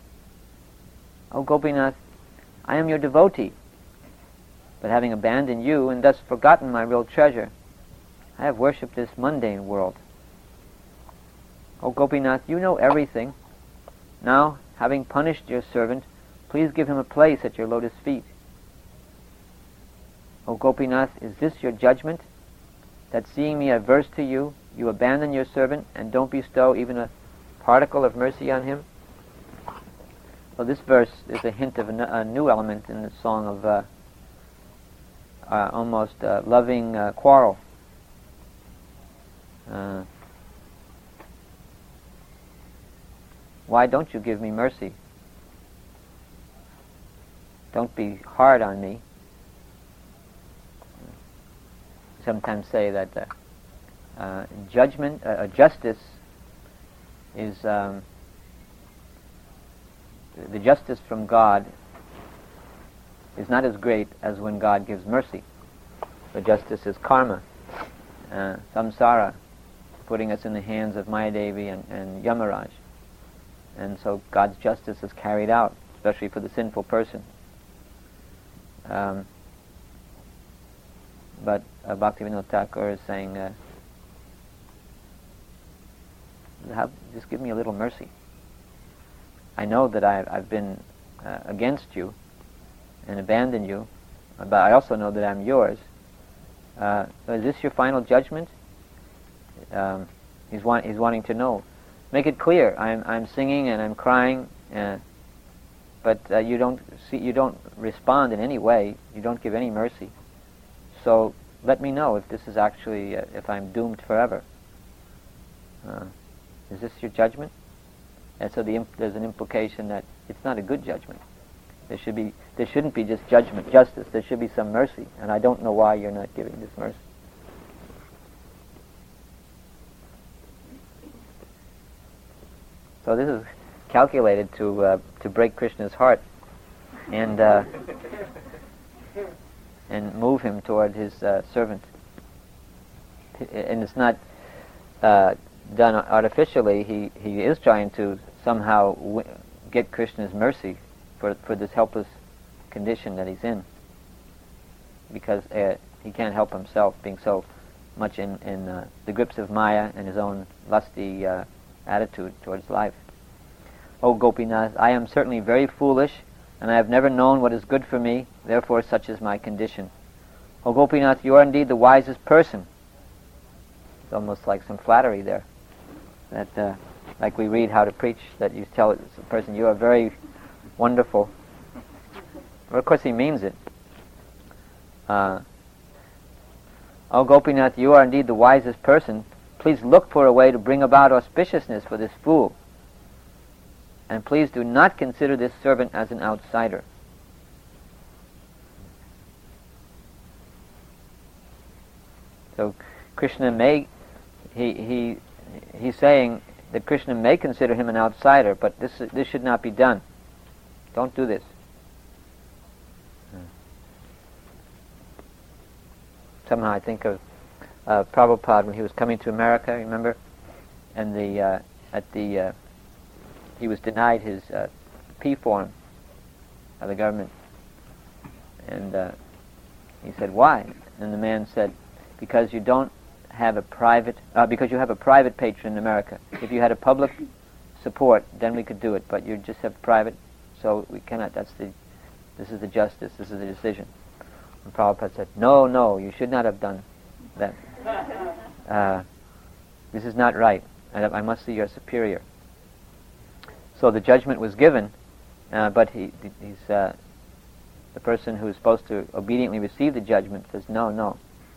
O Gopinath, I am your devotee, but having abandoned you and thus forgotten my real treasure, I have worshipped this mundane world. O Gopinath, you know everything. Now, having punished your servant, please give him a place at your lotus feet. O Gopinath, is this your judgment? That seeing me averse to you, you abandon your servant and don't bestow even a particle of mercy on him? Well, this verse is a hint of a new element in the song of almost loving quarrel. Why don't you give me mercy? Don't be hard on me. Sometimes say that justice is the justice from God is not as great as when God gives mercy. The justice is karma, samsara, putting us in the hands of Mayadevi and Yamaraj. And so God's justice is carried out, especially for the sinful person. But Bhaktivinoda Thakur is saying, just give me a little mercy. I know that I've been against you and abandoned you, but I also know that I'm yours. So is this your final judgment? He's wanting to know. Make it clear. I'm singing and I'm crying, but you don't respond in any way. You don't give any mercy. So let me know if this is actually if I'm doomed forever. Is this your judgment? And so there's an implication that it's not a good judgment. There shouldn't be just justice. There should be some mercy, and I don't know why you're not giving this mercy. So this is calculated to break Krishna's heart and move him toward his servant. And it's not done artificially. He is trying to somehow get Krishna's mercy for this helpless condition that he's in, because he can't help himself, being so much in the grips of Maya and his own lusty attitude towards life. O Gopinath, I am certainly very foolish, and I have never known what is good for me, therefore such is my condition. O Gopinath, you are indeed the wisest person. It's almost like some flattery there. That, like we read how to preach, that you tell a person, you are very wonderful. Well, of course he means it. O Gopinath, you are indeed the wisest person. Please look for a way to bring about auspiciousness for this fool. And please do not consider this servant as an outsider. So Krishna he's saying that Krishna may consider him an outsider, but this should not be done. Don't do this. Somehow I think of Prabhupada when he was coming to America, remember? And he was denied his P form by the government. And he said, why? And the man said, because you don't have a private, because you have a private patron in America. If you had a public support, then we could do it, but you just have private, so we cannot. This is the justice, this is the decision. And Prabhupada said, no, you should not have done that. This is not right. I must see your superior. So the judgment was given, but he's the person who is supposed to obediently receive the judgment says, no.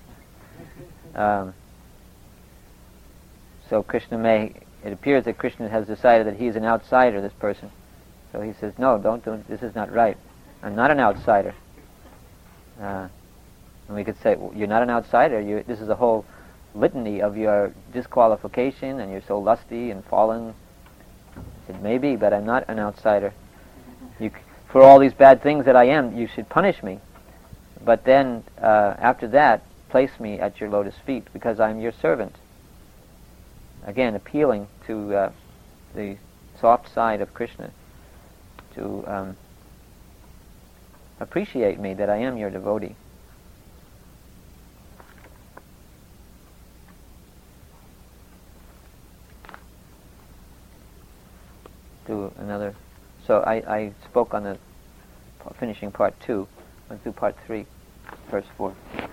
So it appears that Krishna has decided that he's an outsider, this person. So he says, no, don't do it. This is not right. I'm not an outsider. And we could say, well, you're not an outsider. This is a whole litany of your disqualification, and you're so lusty and fallen. I said, maybe, but I'm not an outsider. For all these bad things that I am, you should punish me. But then, after that, place me at your lotus feet, because I'm your servant. Again, appealing to the soft side of Krishna to appreciate me, that I am your devotee. Do another. So I spoke on the finishing part 2, went through part 3, verse 4.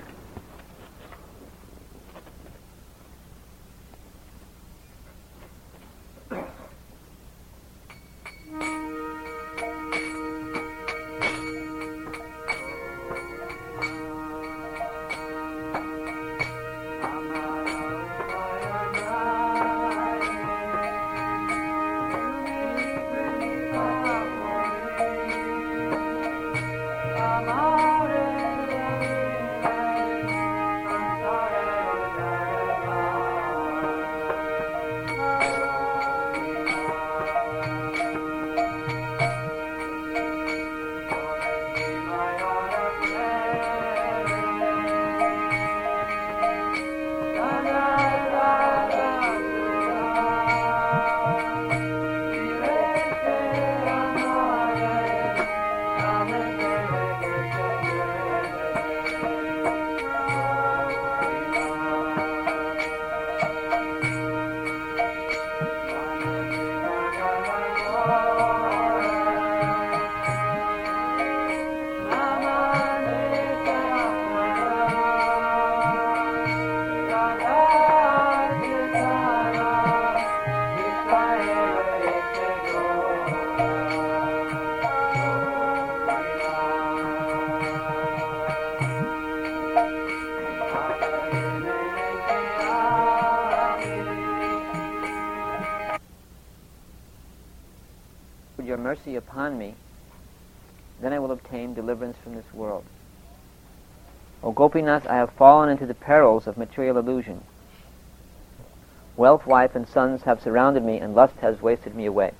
Your mercy upon me, then I will obtain deliverance from this world. O Gopinath, I have fallen into the perils of material illusion. Wealth, wife, and sons have surrounded me, and lust has wasted me away.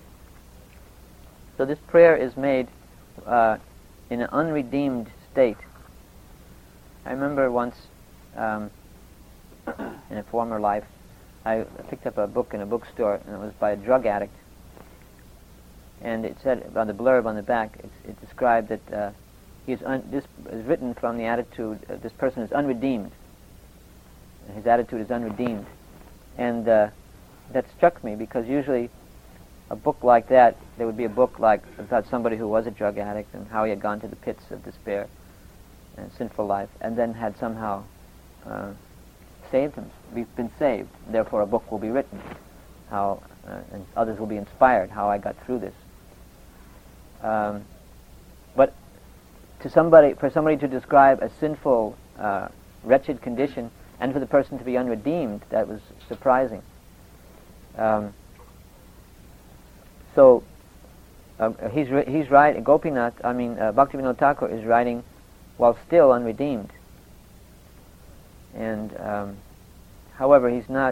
So this prayer is made in an unredeemed state. I remember once, in a former life, I picked up a book in a bookstore, and it was by a drug addict. And it said on the blurb on the back, it described that this is written from the attitude, this person is unredeemed. His attitude is unredeemed. And that struck me, because usually a book like that, there would be a book like about somebody who was a drug addict and how he had gone to the pits of despair and sinful life, and then had somehow saved him. We've been saved, therefore a book will be written, how and others will be inspired how I got through this. But for somebody to describe a sinful, wretched condition, and for the person to be unredeemed, that was surprising. He's right. Gopinath, Bhaktivinoda Thakur is writing while still unredeemed, and however, he's not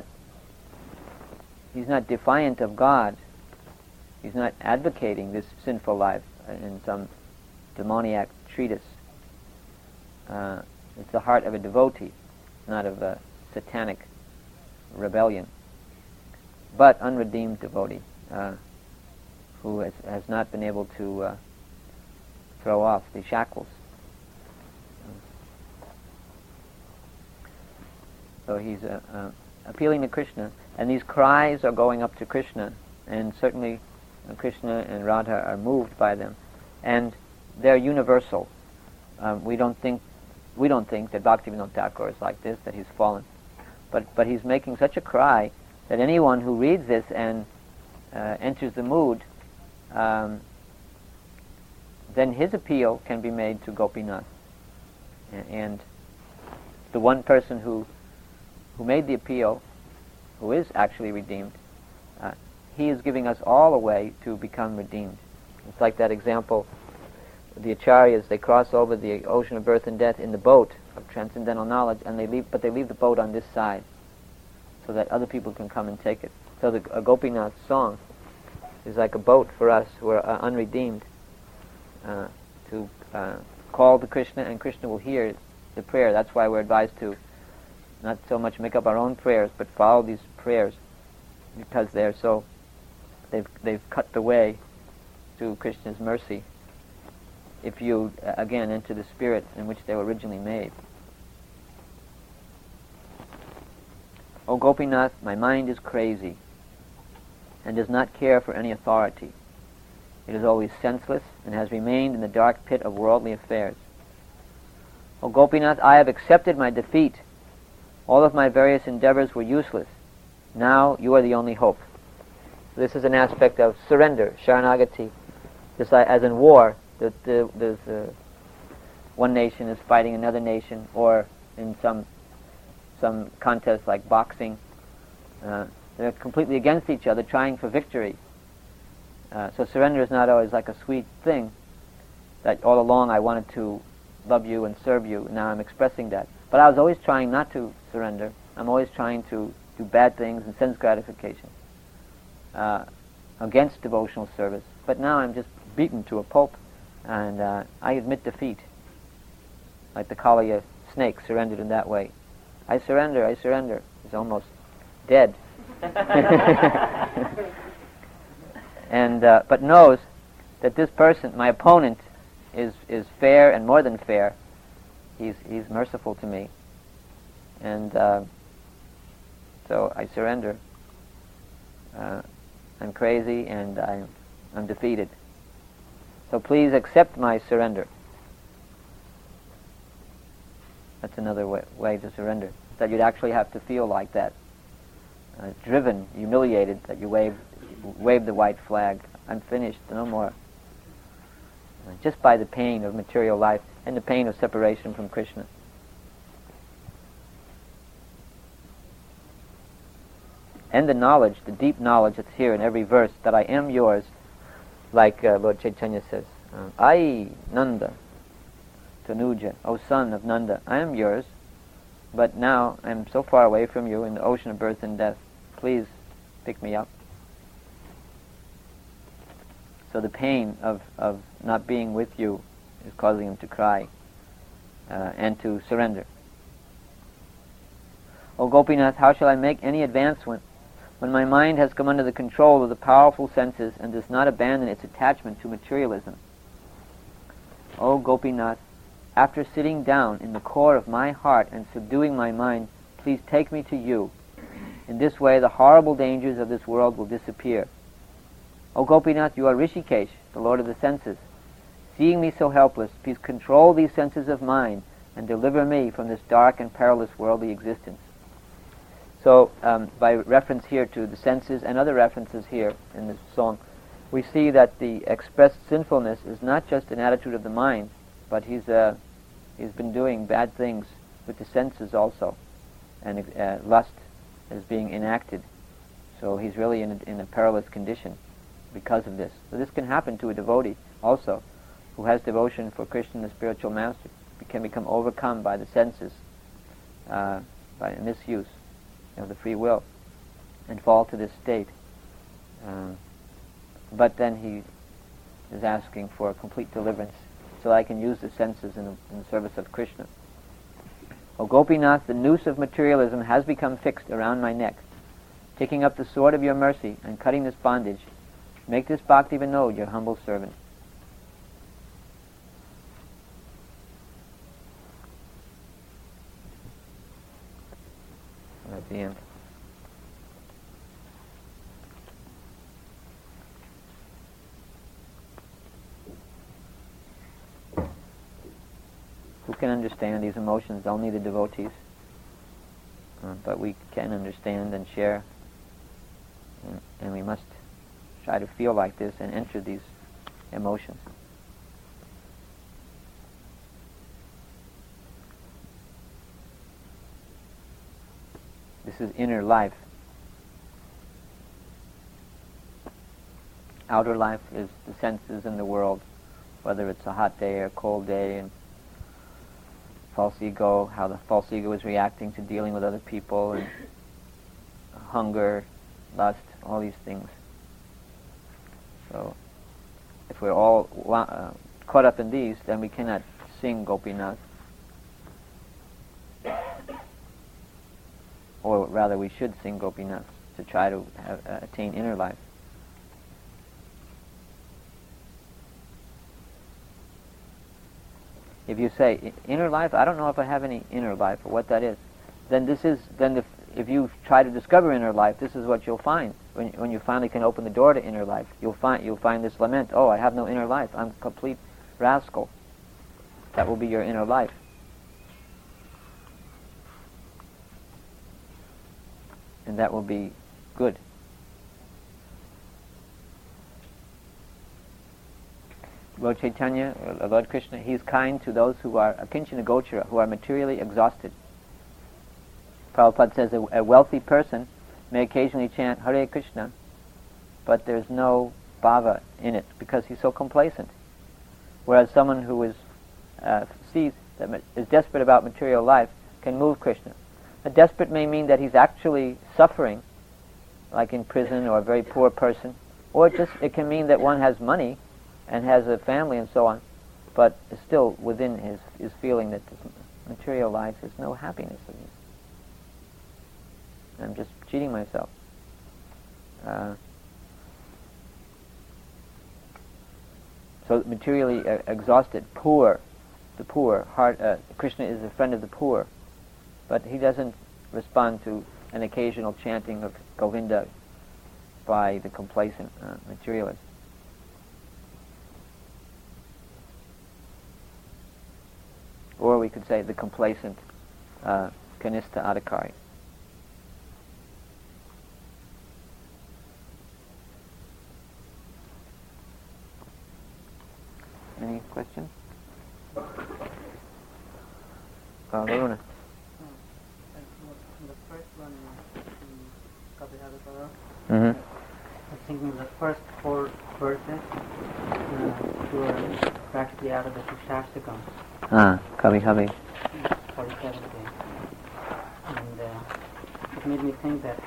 defiant of God. He's not advocating this sinful life in some demoniac treatise. It's the heart of a devotee, not of a satanic rebellion, but unredeemed devotee who has not been able to throw off the shackles. So he's appealing to Krishna, and these cries are going up to Krishna, and certainly Krishna and Radha are moved by them, and they're universal. We don't think that Bhaktivinoda Thakur is like this, that he's fallen, but he's making such a cry that anyone who reads this and enters the mood, then his appeal can be made to Gopinath, and the one person who made the appeal, who is actually redeemed, he is giving us all a way to become redeemed. It's like that example the acharyas, they cross over the ocean of birth and death in the boat of transcendental knowledge, and they leave the boat on this side, so that other people can come and take it. So the Gopinath song is like a boat for us who are unredeemed, to call to Krishna, and Krishna will hear the prayer. That's why we're advised to not so much make up our own prayers, but follow these prayers, because they've cut the way to Krishna's mercy if you again enter the spirit in which they were originally made. O Gopinath, my mind is crazy and does not care for any authority. It is always senseless and has remained in the dark pit of worldly affairs. O Gopinath, I have accepted my defeat. All of my various endeavors were useless. Now you are the only hope. This is an aspect of surrender, Sharanagati. Just like as in war, there's one nation is fighting another nation, or in some contest like boxing, they're completely against each other, trying for victory. So surrender is not always like a sweet thing, that all along I wanted to love you and serve you, and now I'm expressing that. But I was always trying not to surrender. I'm always trying to do bad things and sense gratification against devotional service. But now I'm just beaten to a pulp, and I admit defeat. Like the Kaliya snake surrendered in that way. I surrender. He's almost dead. And but knows that this person, my opponent, is fair and more than fair. He's merciful to me, and so I surrender. I'm crazy and I'm defeated. So please accept my surrender. That's another way to surrender. That you'd actually have to feel like that, driven, humiliated, that you wave the white flag. I'm finished, no more. Just by the pain of material life and the pain of separation from Krishna. And the knowledge, the deep knowledge that's here in every verse, that I am yours, like Lord Chaitanya says, Ai Nanda Tanuja, O son of Nanda, I am yours, but now I'm so far away from you in the ocean of birth and death. Please pick me up. So the pain of not being with you is causing him to cry and to surrender. O Gopinath, how shall I make any advancement when my mind has come under the control of the powerful senses and does not abandon its attachment to materialism? O Gopinath, after sitting down in the core of my heart and subduing my mind, please take me to you. In this way the horrible dangers of this world will disappear. O Gopinath, you are Rishikesh, the Lord of the senses. Seeing me so helpless, please control these senses of mine and deliver me from this dark and perilous worldly existence. So, by reference here to the senses and other references here in this song, we see that the expressed sinfulness is not just an attitude of the mind, but he's been doing bad things with the senses also, and lust is being enacted. So he's really in a perilous condition because of this. So this can happen to a devotee also, who has devotion for Krishna, the spiritual master. He can become overcome by the senses, by misuse of the free will, and fall to this state. But then he is asking for a complete deliverance, so I can use the senses in the service of Krishna. O Gopinath, the noose of materialism has become fixed around my neck. Taking up the sword of your mercy and cutting this bondage, make this Bhakti Vinod your humble servant. At the end. Who can understand these emotions? Only the devotees. But we can understand and share, and we must try to feel like this and enter these emotions. This is inner life. Outer life is the senses and the world, whether it's a hot day or a cold day, and false ego, how the false ego is reacting to dealing with other people, and hunger, lust, all these things. So, if we're all caught up in these, then we cannot sing Gopinath. Or rather, we should sing Gopinath to try to attain inner life. If you say, inner life, I don't know if I have any inner life, or what that is, then if you try to discover inner life, this is what you'll find. When you finally can open the door to inner life, you'll find this lament, oh, I have no inner life, I'm a complete rascal. That will be your inner life. And that will be good. Lord Chaitanya, Lord Krishna, He is kind to those who are akinchana gochara, who are materially exhausted. Prabhupada says a wealthy person may occasionally chant Hare Krishna, but there's no bhava in it because he's so complacent. Whereas someone who is desperate about material life can move Krishna. A desperate may mean that he's actually suffering, like in prison, or a very poor person, or it can mean that one has money and has a family and so on, but is still within his feeling that this material life is no happiness in it. I'm just cheating myself. So materially exhausted, poor, the poor, Krishna is a friend of the poor, but he doesn't respond to an occasional chanting of Govinda by the complacent materialist. Or we could say the complacent Kanistha Adhikari. Any questions? Varuna. The first one, Kapilabhikara. Mm-hmm. I was thinking the first 4 verses were practically out of the Shikshashtakam. Kavi Kavi. 47th day. And it made me think that...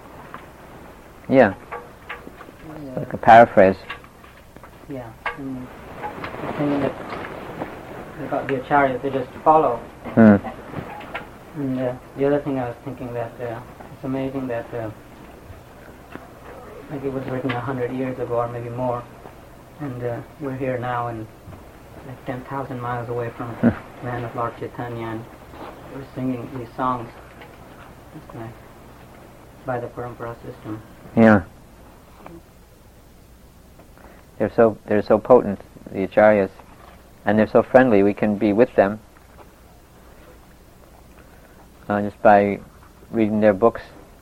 Like a paraphrase. Yeah, and I was thinking that the acharyas, they just follow. And the other thing I was thinking that it's amazing that like it was written 100 years ago or maybe more, and we're here now and like 10,000 miles away from the land of Lord Chaitanya, and we're singing these songs by the Parampara system. Yeah. They're so potent, the acharyas, and they're so friendly. We can be with them just by reading their books.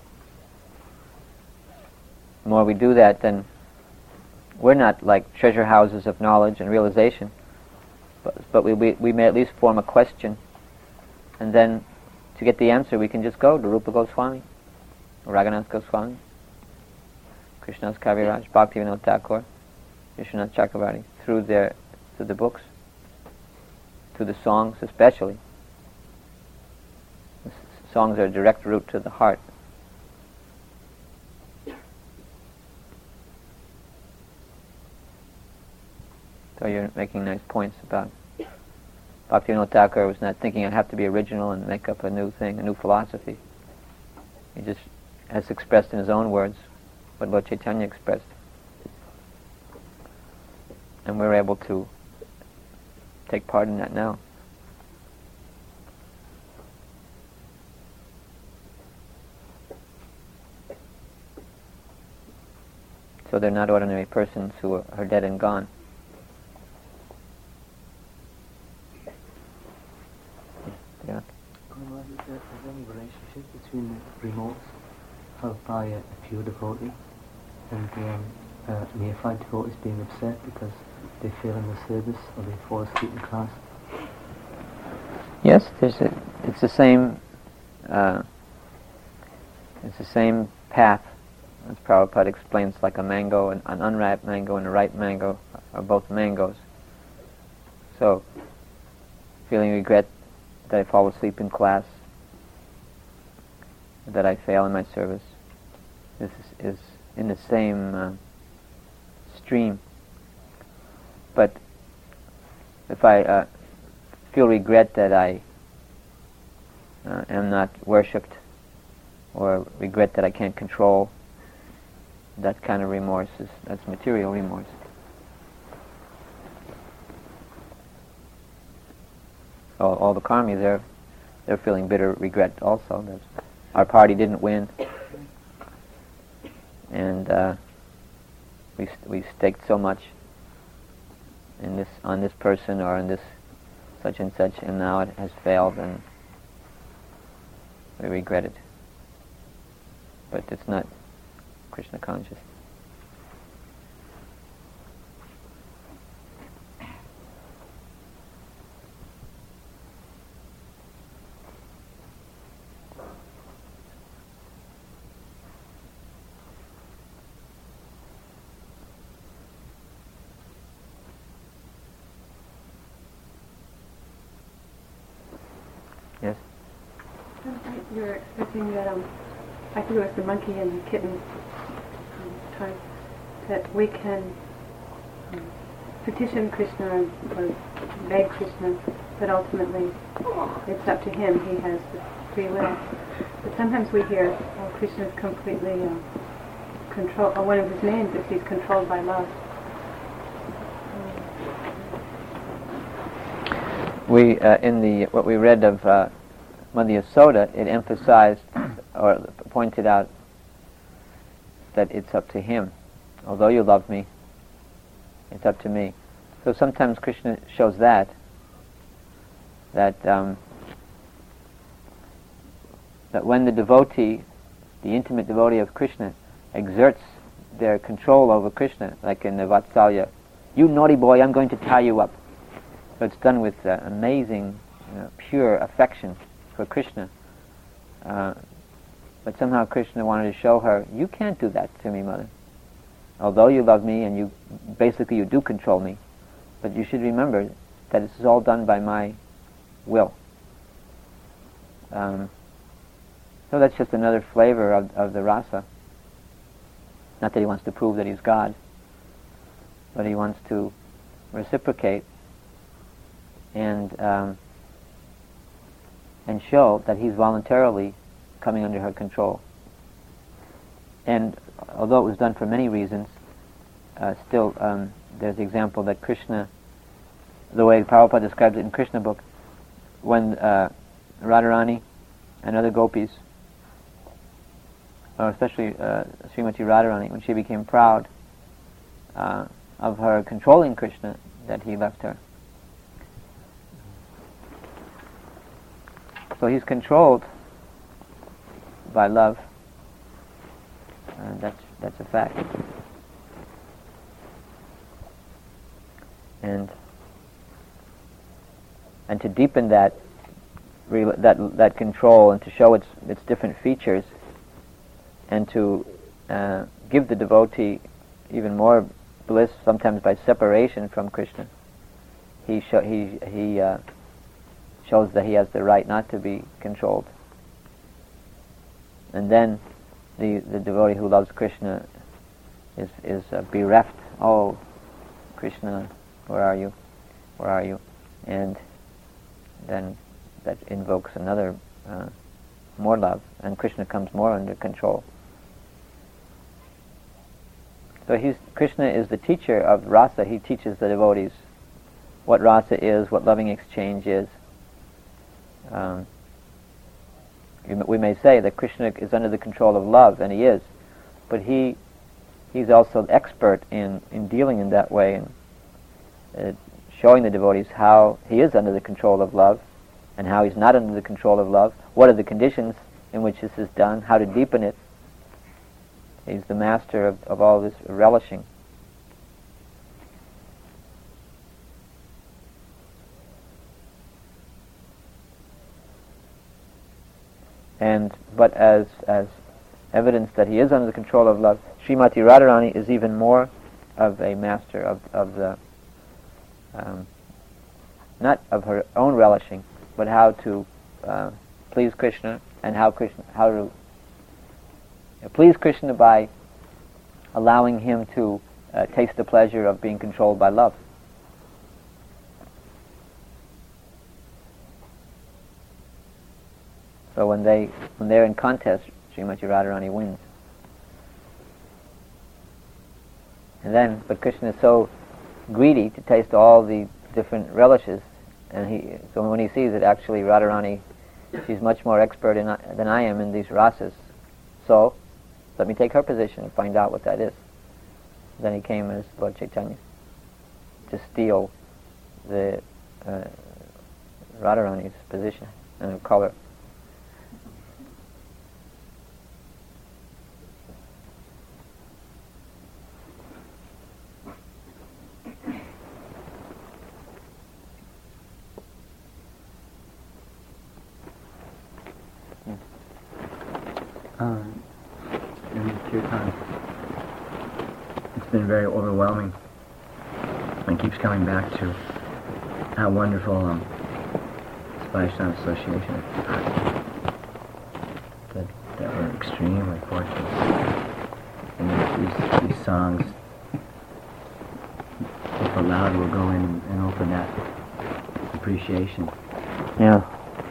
The more we do that, then we're not like treasure houses of knowledge and realization, but we may at least form a question, and then to get the answer we can just go to Rupa Goswami, Raghunath Goswami, Krishnadas Kaviraj, Bhaktivinoda Thakur, Vishwanath Chakravarti, through the books, through the songs especially. The songs are a direct route to the heart. So you're making nice points about Bhaktivinoda Thakur was not thinking I'd have to be original and make up a new thing, a new philosophy. He just has expressed in his own words what Lord Chaitanya expressed. And we're able to take part in that now. So they're not ordinary persons who are dead and gone. Yeah. Is there any relationship between the remorse felt by a pure devotee and neophyte devotees being upset because they fail in the service or they fall asleep in class? Yes, it's the same path, as Prabhupada explains, like a mango, an unripe mango and a ripe mango are both mangoes. So, feeling regret that I fall asleep in class, that I fail in my service. This is in the same stream. But if I feel regret that I am not worshipped, or regret that I can't control, that kind of remorse that's material remorse. All the karmis, they're feeling bitter regret also that our party didn't win, and we staked so much on this person or on this such and such, and now it has failed, and we regret it. But it's not Krishna conscious. Yes? You were expressing that, I think it was the monkey and the kitten time, that we can petition Krishna or beg Krishna, but ultimately it's up to him. He has the free will. But sometimes we hear, Krishna is completely controlled, or one of his names is he's controlled by love. We in what we read of Mother Yasoda, it emphasized or pointed out that it's up to him. Although you love me, it's up to me. So sometimes Krishna shows that when the devotee, the intimate devotee of Krishna, exerts their control over Krishna, like in the Vatsalya, you naughty boy, I'm going to tie you up. So it's done with amazing, pure affection for Krishna. But somehow Krishna wanted to show her, you can't do that to me, mother. Although you love me and you do control me, but you should remember that this is all done by my will. So that's just another flavor of the rasa. Not that he wants to prove that he's God, but he wants to reciprocate and show that he's voluntarily coming under her control. And although it was done for many reasons, still there's the example that Krishna, the way Prabhupada describes it in Krishna book, when Radharani and other gopis, especially Srimati Radharani, when she became proud of her controlling Krishna, that he left her. So he's controlled by love, and that's a fact. And to deepen that control and to show its different features, and to give the devotee even more bliss, sometimes by separation from Krishna, he shows that he has the right not to be controlled. And then the devotee who loves Krishna is bereft. Oh, Krishna, where are you? Where are you? And then that invokes another more love, and Krishna comes more under control. So Krishna is the teacher of rasa. He teaches the devotees what rasa is, what loving exchange is. We may say that Krishna is under the control of love, and he is, but he's also expert in dealing in that way, and showing the devotees how he is under the control of love and how he's not under the control of love, what are the conditions in which this is done, how to deepen it. He's the master of all this relishing. But as evidence that he is under the control of love, Srimati Radharani is even more of a master of the not of her own relishing, but how to please Krishna, and how to please Krishna by allowing him to taste the pleasure of being controlled by love. So when they're in contest, Srimati Radharani wins. And then, but Krishna is so greedy to taste all the different relishes, and so when he sees that actually Radharani, she's much more expert than I am in these rasas, so let me take her position and find out what that is. Then he came as Lord Chaitanya to steal the Radharani's position and her color. In Kirtan, it's been very overwhelming. It keeps coming back to how wonderful Vaishnava association is. That we're extremely fortunate. And these songs, if allowed, will go in and open that appreciation. Yeah.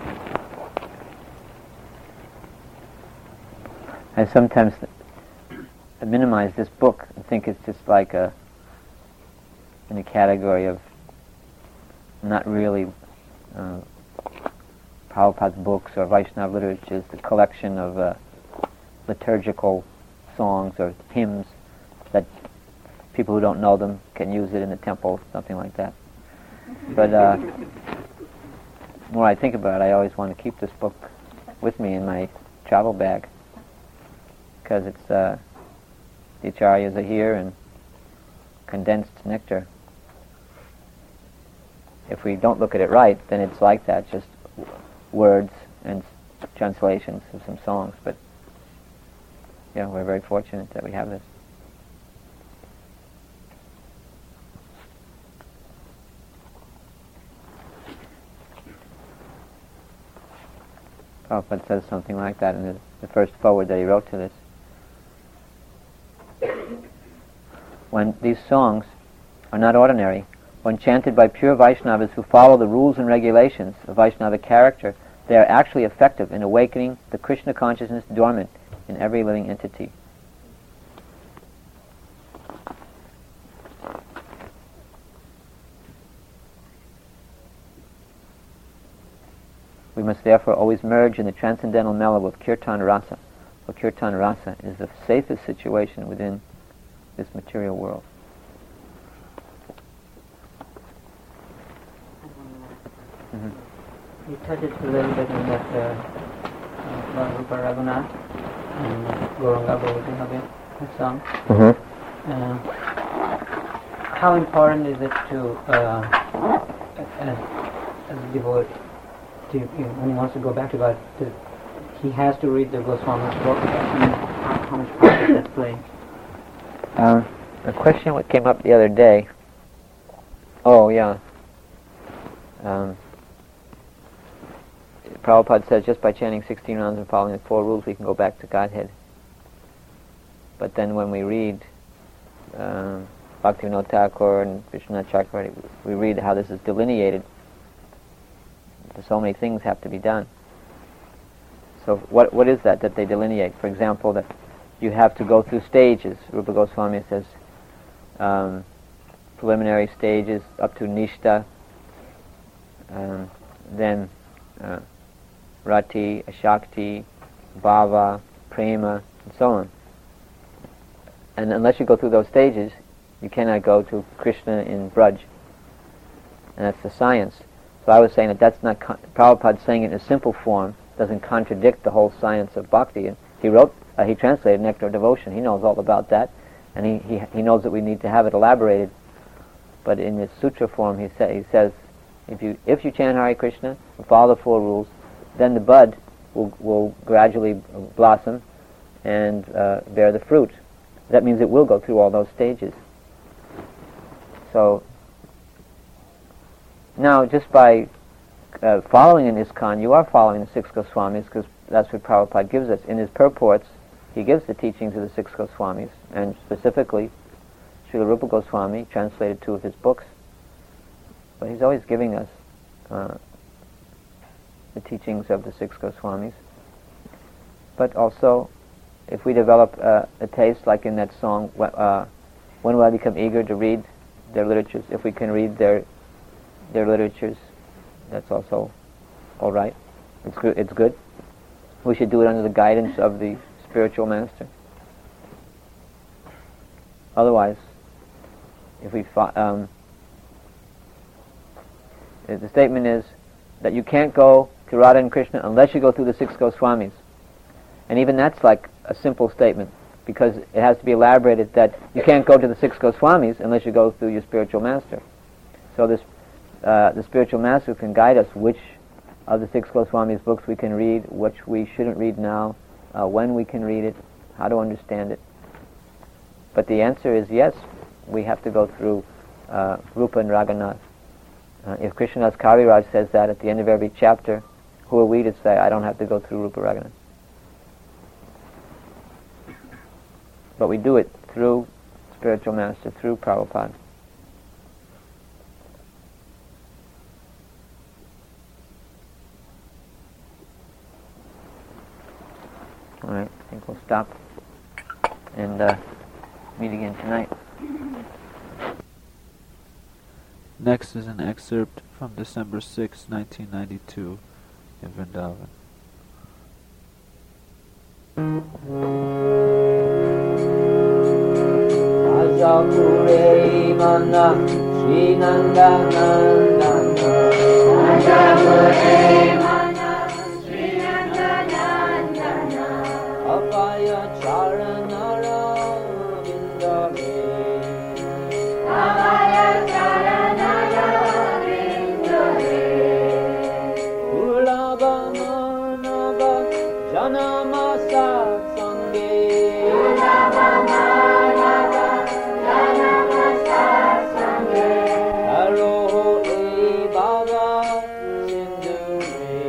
I sometimes minimize this book and think it's just like in a category of not really Prabhupada's books or Vaishnava literature, it's a collection of liturgical songs or hymns that people who don't know them can use it in the temple, something like that. But the more I think about it, I always want to keep this book with me in my travel bag, because it's the acharyas are here and condensed nectar. If we don't look at it right, then it's like that, just words and translations of some songs. But yeah, we're very fortunate that we have this. Prabhupada says something like that in the first foreword that he wrote to this. When these songs are not ordinary, when chanted by pure Vaishnavas who follow the rules and regulations of Vaishnava character, they are actually effective in awakening the Krishna consciousness dormant in every living entity. We must therefore always merge in the transcendental mellow of Kirtan Rasa, for Kirtan Rasa is the safest situation within this material world. You touched a little bit on that Lord Rupa Raghunath and Gauranga Bhavati that song. How important is it to, as a devotee, when he wants to go back to God, he has to read the Goswami's book? How much part does that play? A question that came up the other day. Oh, yeah. Prabhupada says just by chanting 16 rounds and following the 4 rules we can go back to Godhead. But then when we read Bhaktivinoda Thakur and Vishwanath Chakravarti, we read how this is delineated. So many things have to be done. So what is that they delineate? For example, that you have to go through stages. Rupa Goswami says preliminary stages up to Nishta, then Rati, Ashakti, Bhava, Prema, and so on. And unless you go through those stages, you cannot go to Krishna in Braj. And that's the science. So I was saying that that's not, Prabhupada saying it in a simple form doesn't contradict the whole science of bhakti. And he translated Nectar of Devotion. He knows all about that, and he knows that we need to have it elaborated. But in the sutra form, he says, if you chant Hare Krishna and follow the 4 rules, then the bud will gradually blossom and bear the fruit. That means it will go through all those stages. So Now, just by following in ISKCON, you are following the six Goswamis, because that's what Prabhupada gives us. In his purports, he gives the teachings of the six Goswamis, and specifically, Srila Rupa Goswami translated 2 of his books. But he's always giving us the teachings of the six Goswamis. But also, if we develop a taste, like in that song, when will I become eager to read their literatures? If we can read their literatures, that's also all right. It's good. We should do it under the guidance of the spiritual master. Otherwise, if we the statement is that you can't go to Radha and Krishna unless you go through the six Goswamis. And even that's like a simple statement, because it has to be elaborated that you can't go to the six Goswamis unless you go through your spiritual master. So this, the spiritual master can guide us which of the six Goswamis books we can read, which we shouldn't read now, when we can read it, how to understand it. But the answer is yes, we have to go through Rupa and Raghunath. If Krishnadas Kaviraj says that at the end of every chapter, who are we to say, I don't have to go through Rupa Raghunath? But we do it through spiritual master, through Prabhupada. All right, I think we'll stop and meet again tonight. Next is an excerpt from December 6, 1992 in Vrindavan. Ajapure mana Shri Nanda Nandana Ajapure mana Shri Nanda Nandana Apaya Charanara Vindare Apaya Charanara Vindare Ulava Manava Janamasa Sange Ulava Manava Janamasa Sange Aroho E Baba Sindhure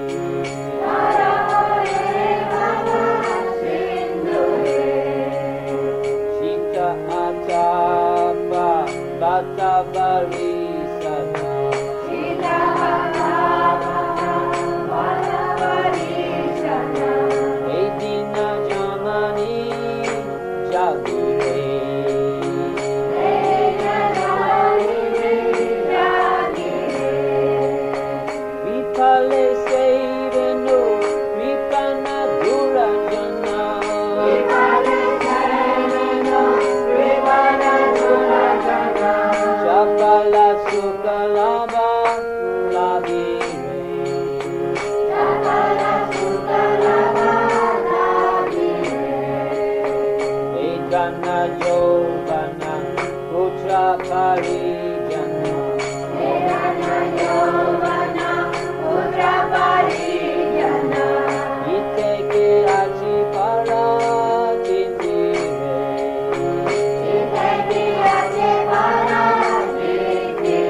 Aroho E Baba Sindhure Shita Atapa Bata Varisana Shita Atapa Bata Varisana Edina Jamani Jagure Edina Jamani Jagure Vipale Sevenu Vipana Durajana Vipale Sevenu Vipana Durajana Chapala Sukalaba Labire Chapala Sukalaba Labire Vedana Yovana Putra Parijana Vedana Yovana Putra Parijana Iteke Achi Paratitire Iteke Achi Paratitire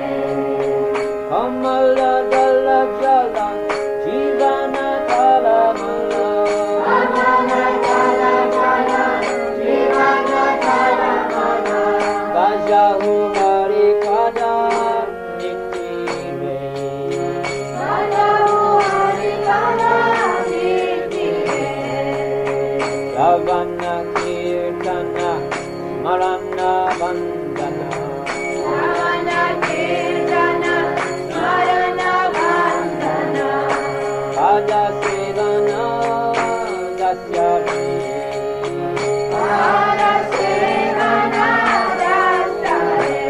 Amala Dala Jala Jivana Tala Mala Amala Dala Jala Jivana Tala Mala Bajahu Hari Kada Nitire Bajahu Hari Kada Nitire Ravana Kirtana Marana Vandana Ravana Kirtana Marana Vandana Pada Sevana Dasyari Pada Sevana Dasyari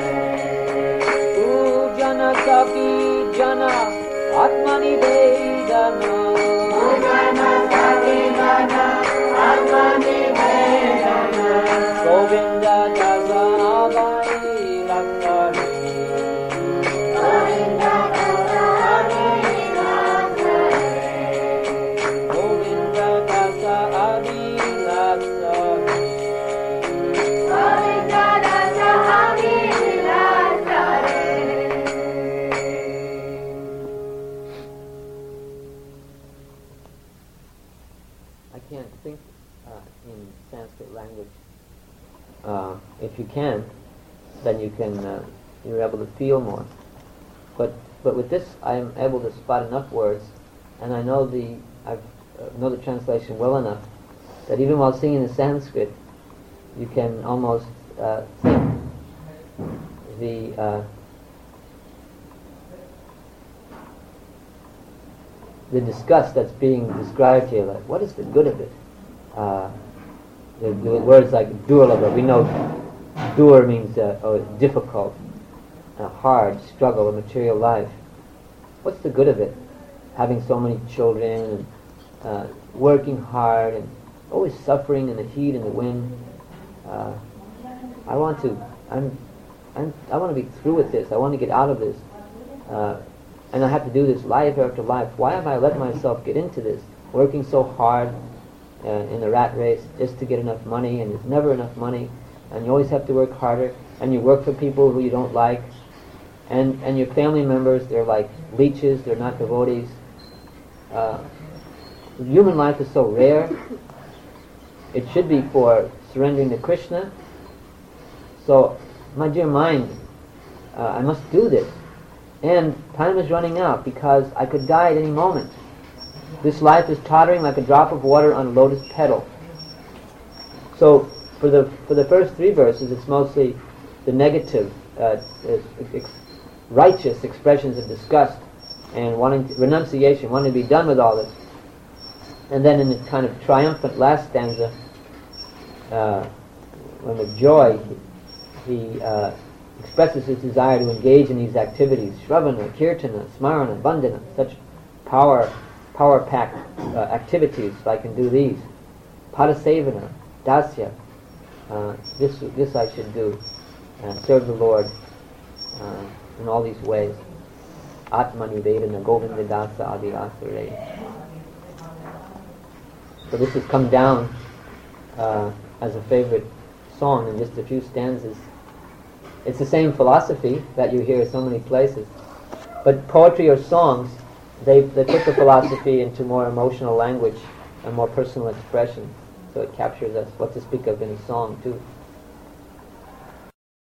Ujana Sapi Jana Atmani Vedana Ujana Sapi Jana Atmani Vedana Govinda Dasa Abai Lakshari Govinda Dasa Abai Lakshari Govinda Dasa Abai Lakshari Govinda Dasa Abai Lakshari then you're able to feel more. But with this, I am able to spot enough words, and I know the translation well enough that even while singing the Sanskrit, you can almost think the disgust that's being described here. Like, what is the good of it? The words like durlabha, we know dur means difficult, hard, struggle, a material life. What's the good of it? Having so many children and working hard and always suffering in the heat and the wind. I want to be through with this. I want to get out of this. And I have to do this life after life. Why have I let myself get into this? Working so hard in the rat race just to get enough money, and there's never enough money, and you always have to work harder, and you work for people who you don't like, and your family members, they're like leeches, they're not devotees. Human life is so rare. It should be for surrendering to Krishna. So, my dear mind, I must do this. And time is running out because I could die at any moment. This life is tottering like a drop of water on a lotus petal. So, for the first three verses, it's mostly the negative, righteous expressions of disgust and renunciation, wanting to be done with all this. And then in the kind of triumphant last stanza, when with joy he expresses his desire to engage in these activities, Shravana, Kirtana, Smarana, Bandhana, such power-packed activities, if I can do these. Padasevana, Dasya, this I should do, serve the Lord in all these ways. Atmani Vedana, Govinda Dasa Adi Asare. So this has come down as a favorite song in just a few stanzas. It's the same philosophy that you hear in so many places. But poetry or songs, they put the philosophy into more emotional language and more personal expression. So it captures us, what to speak of in a song too.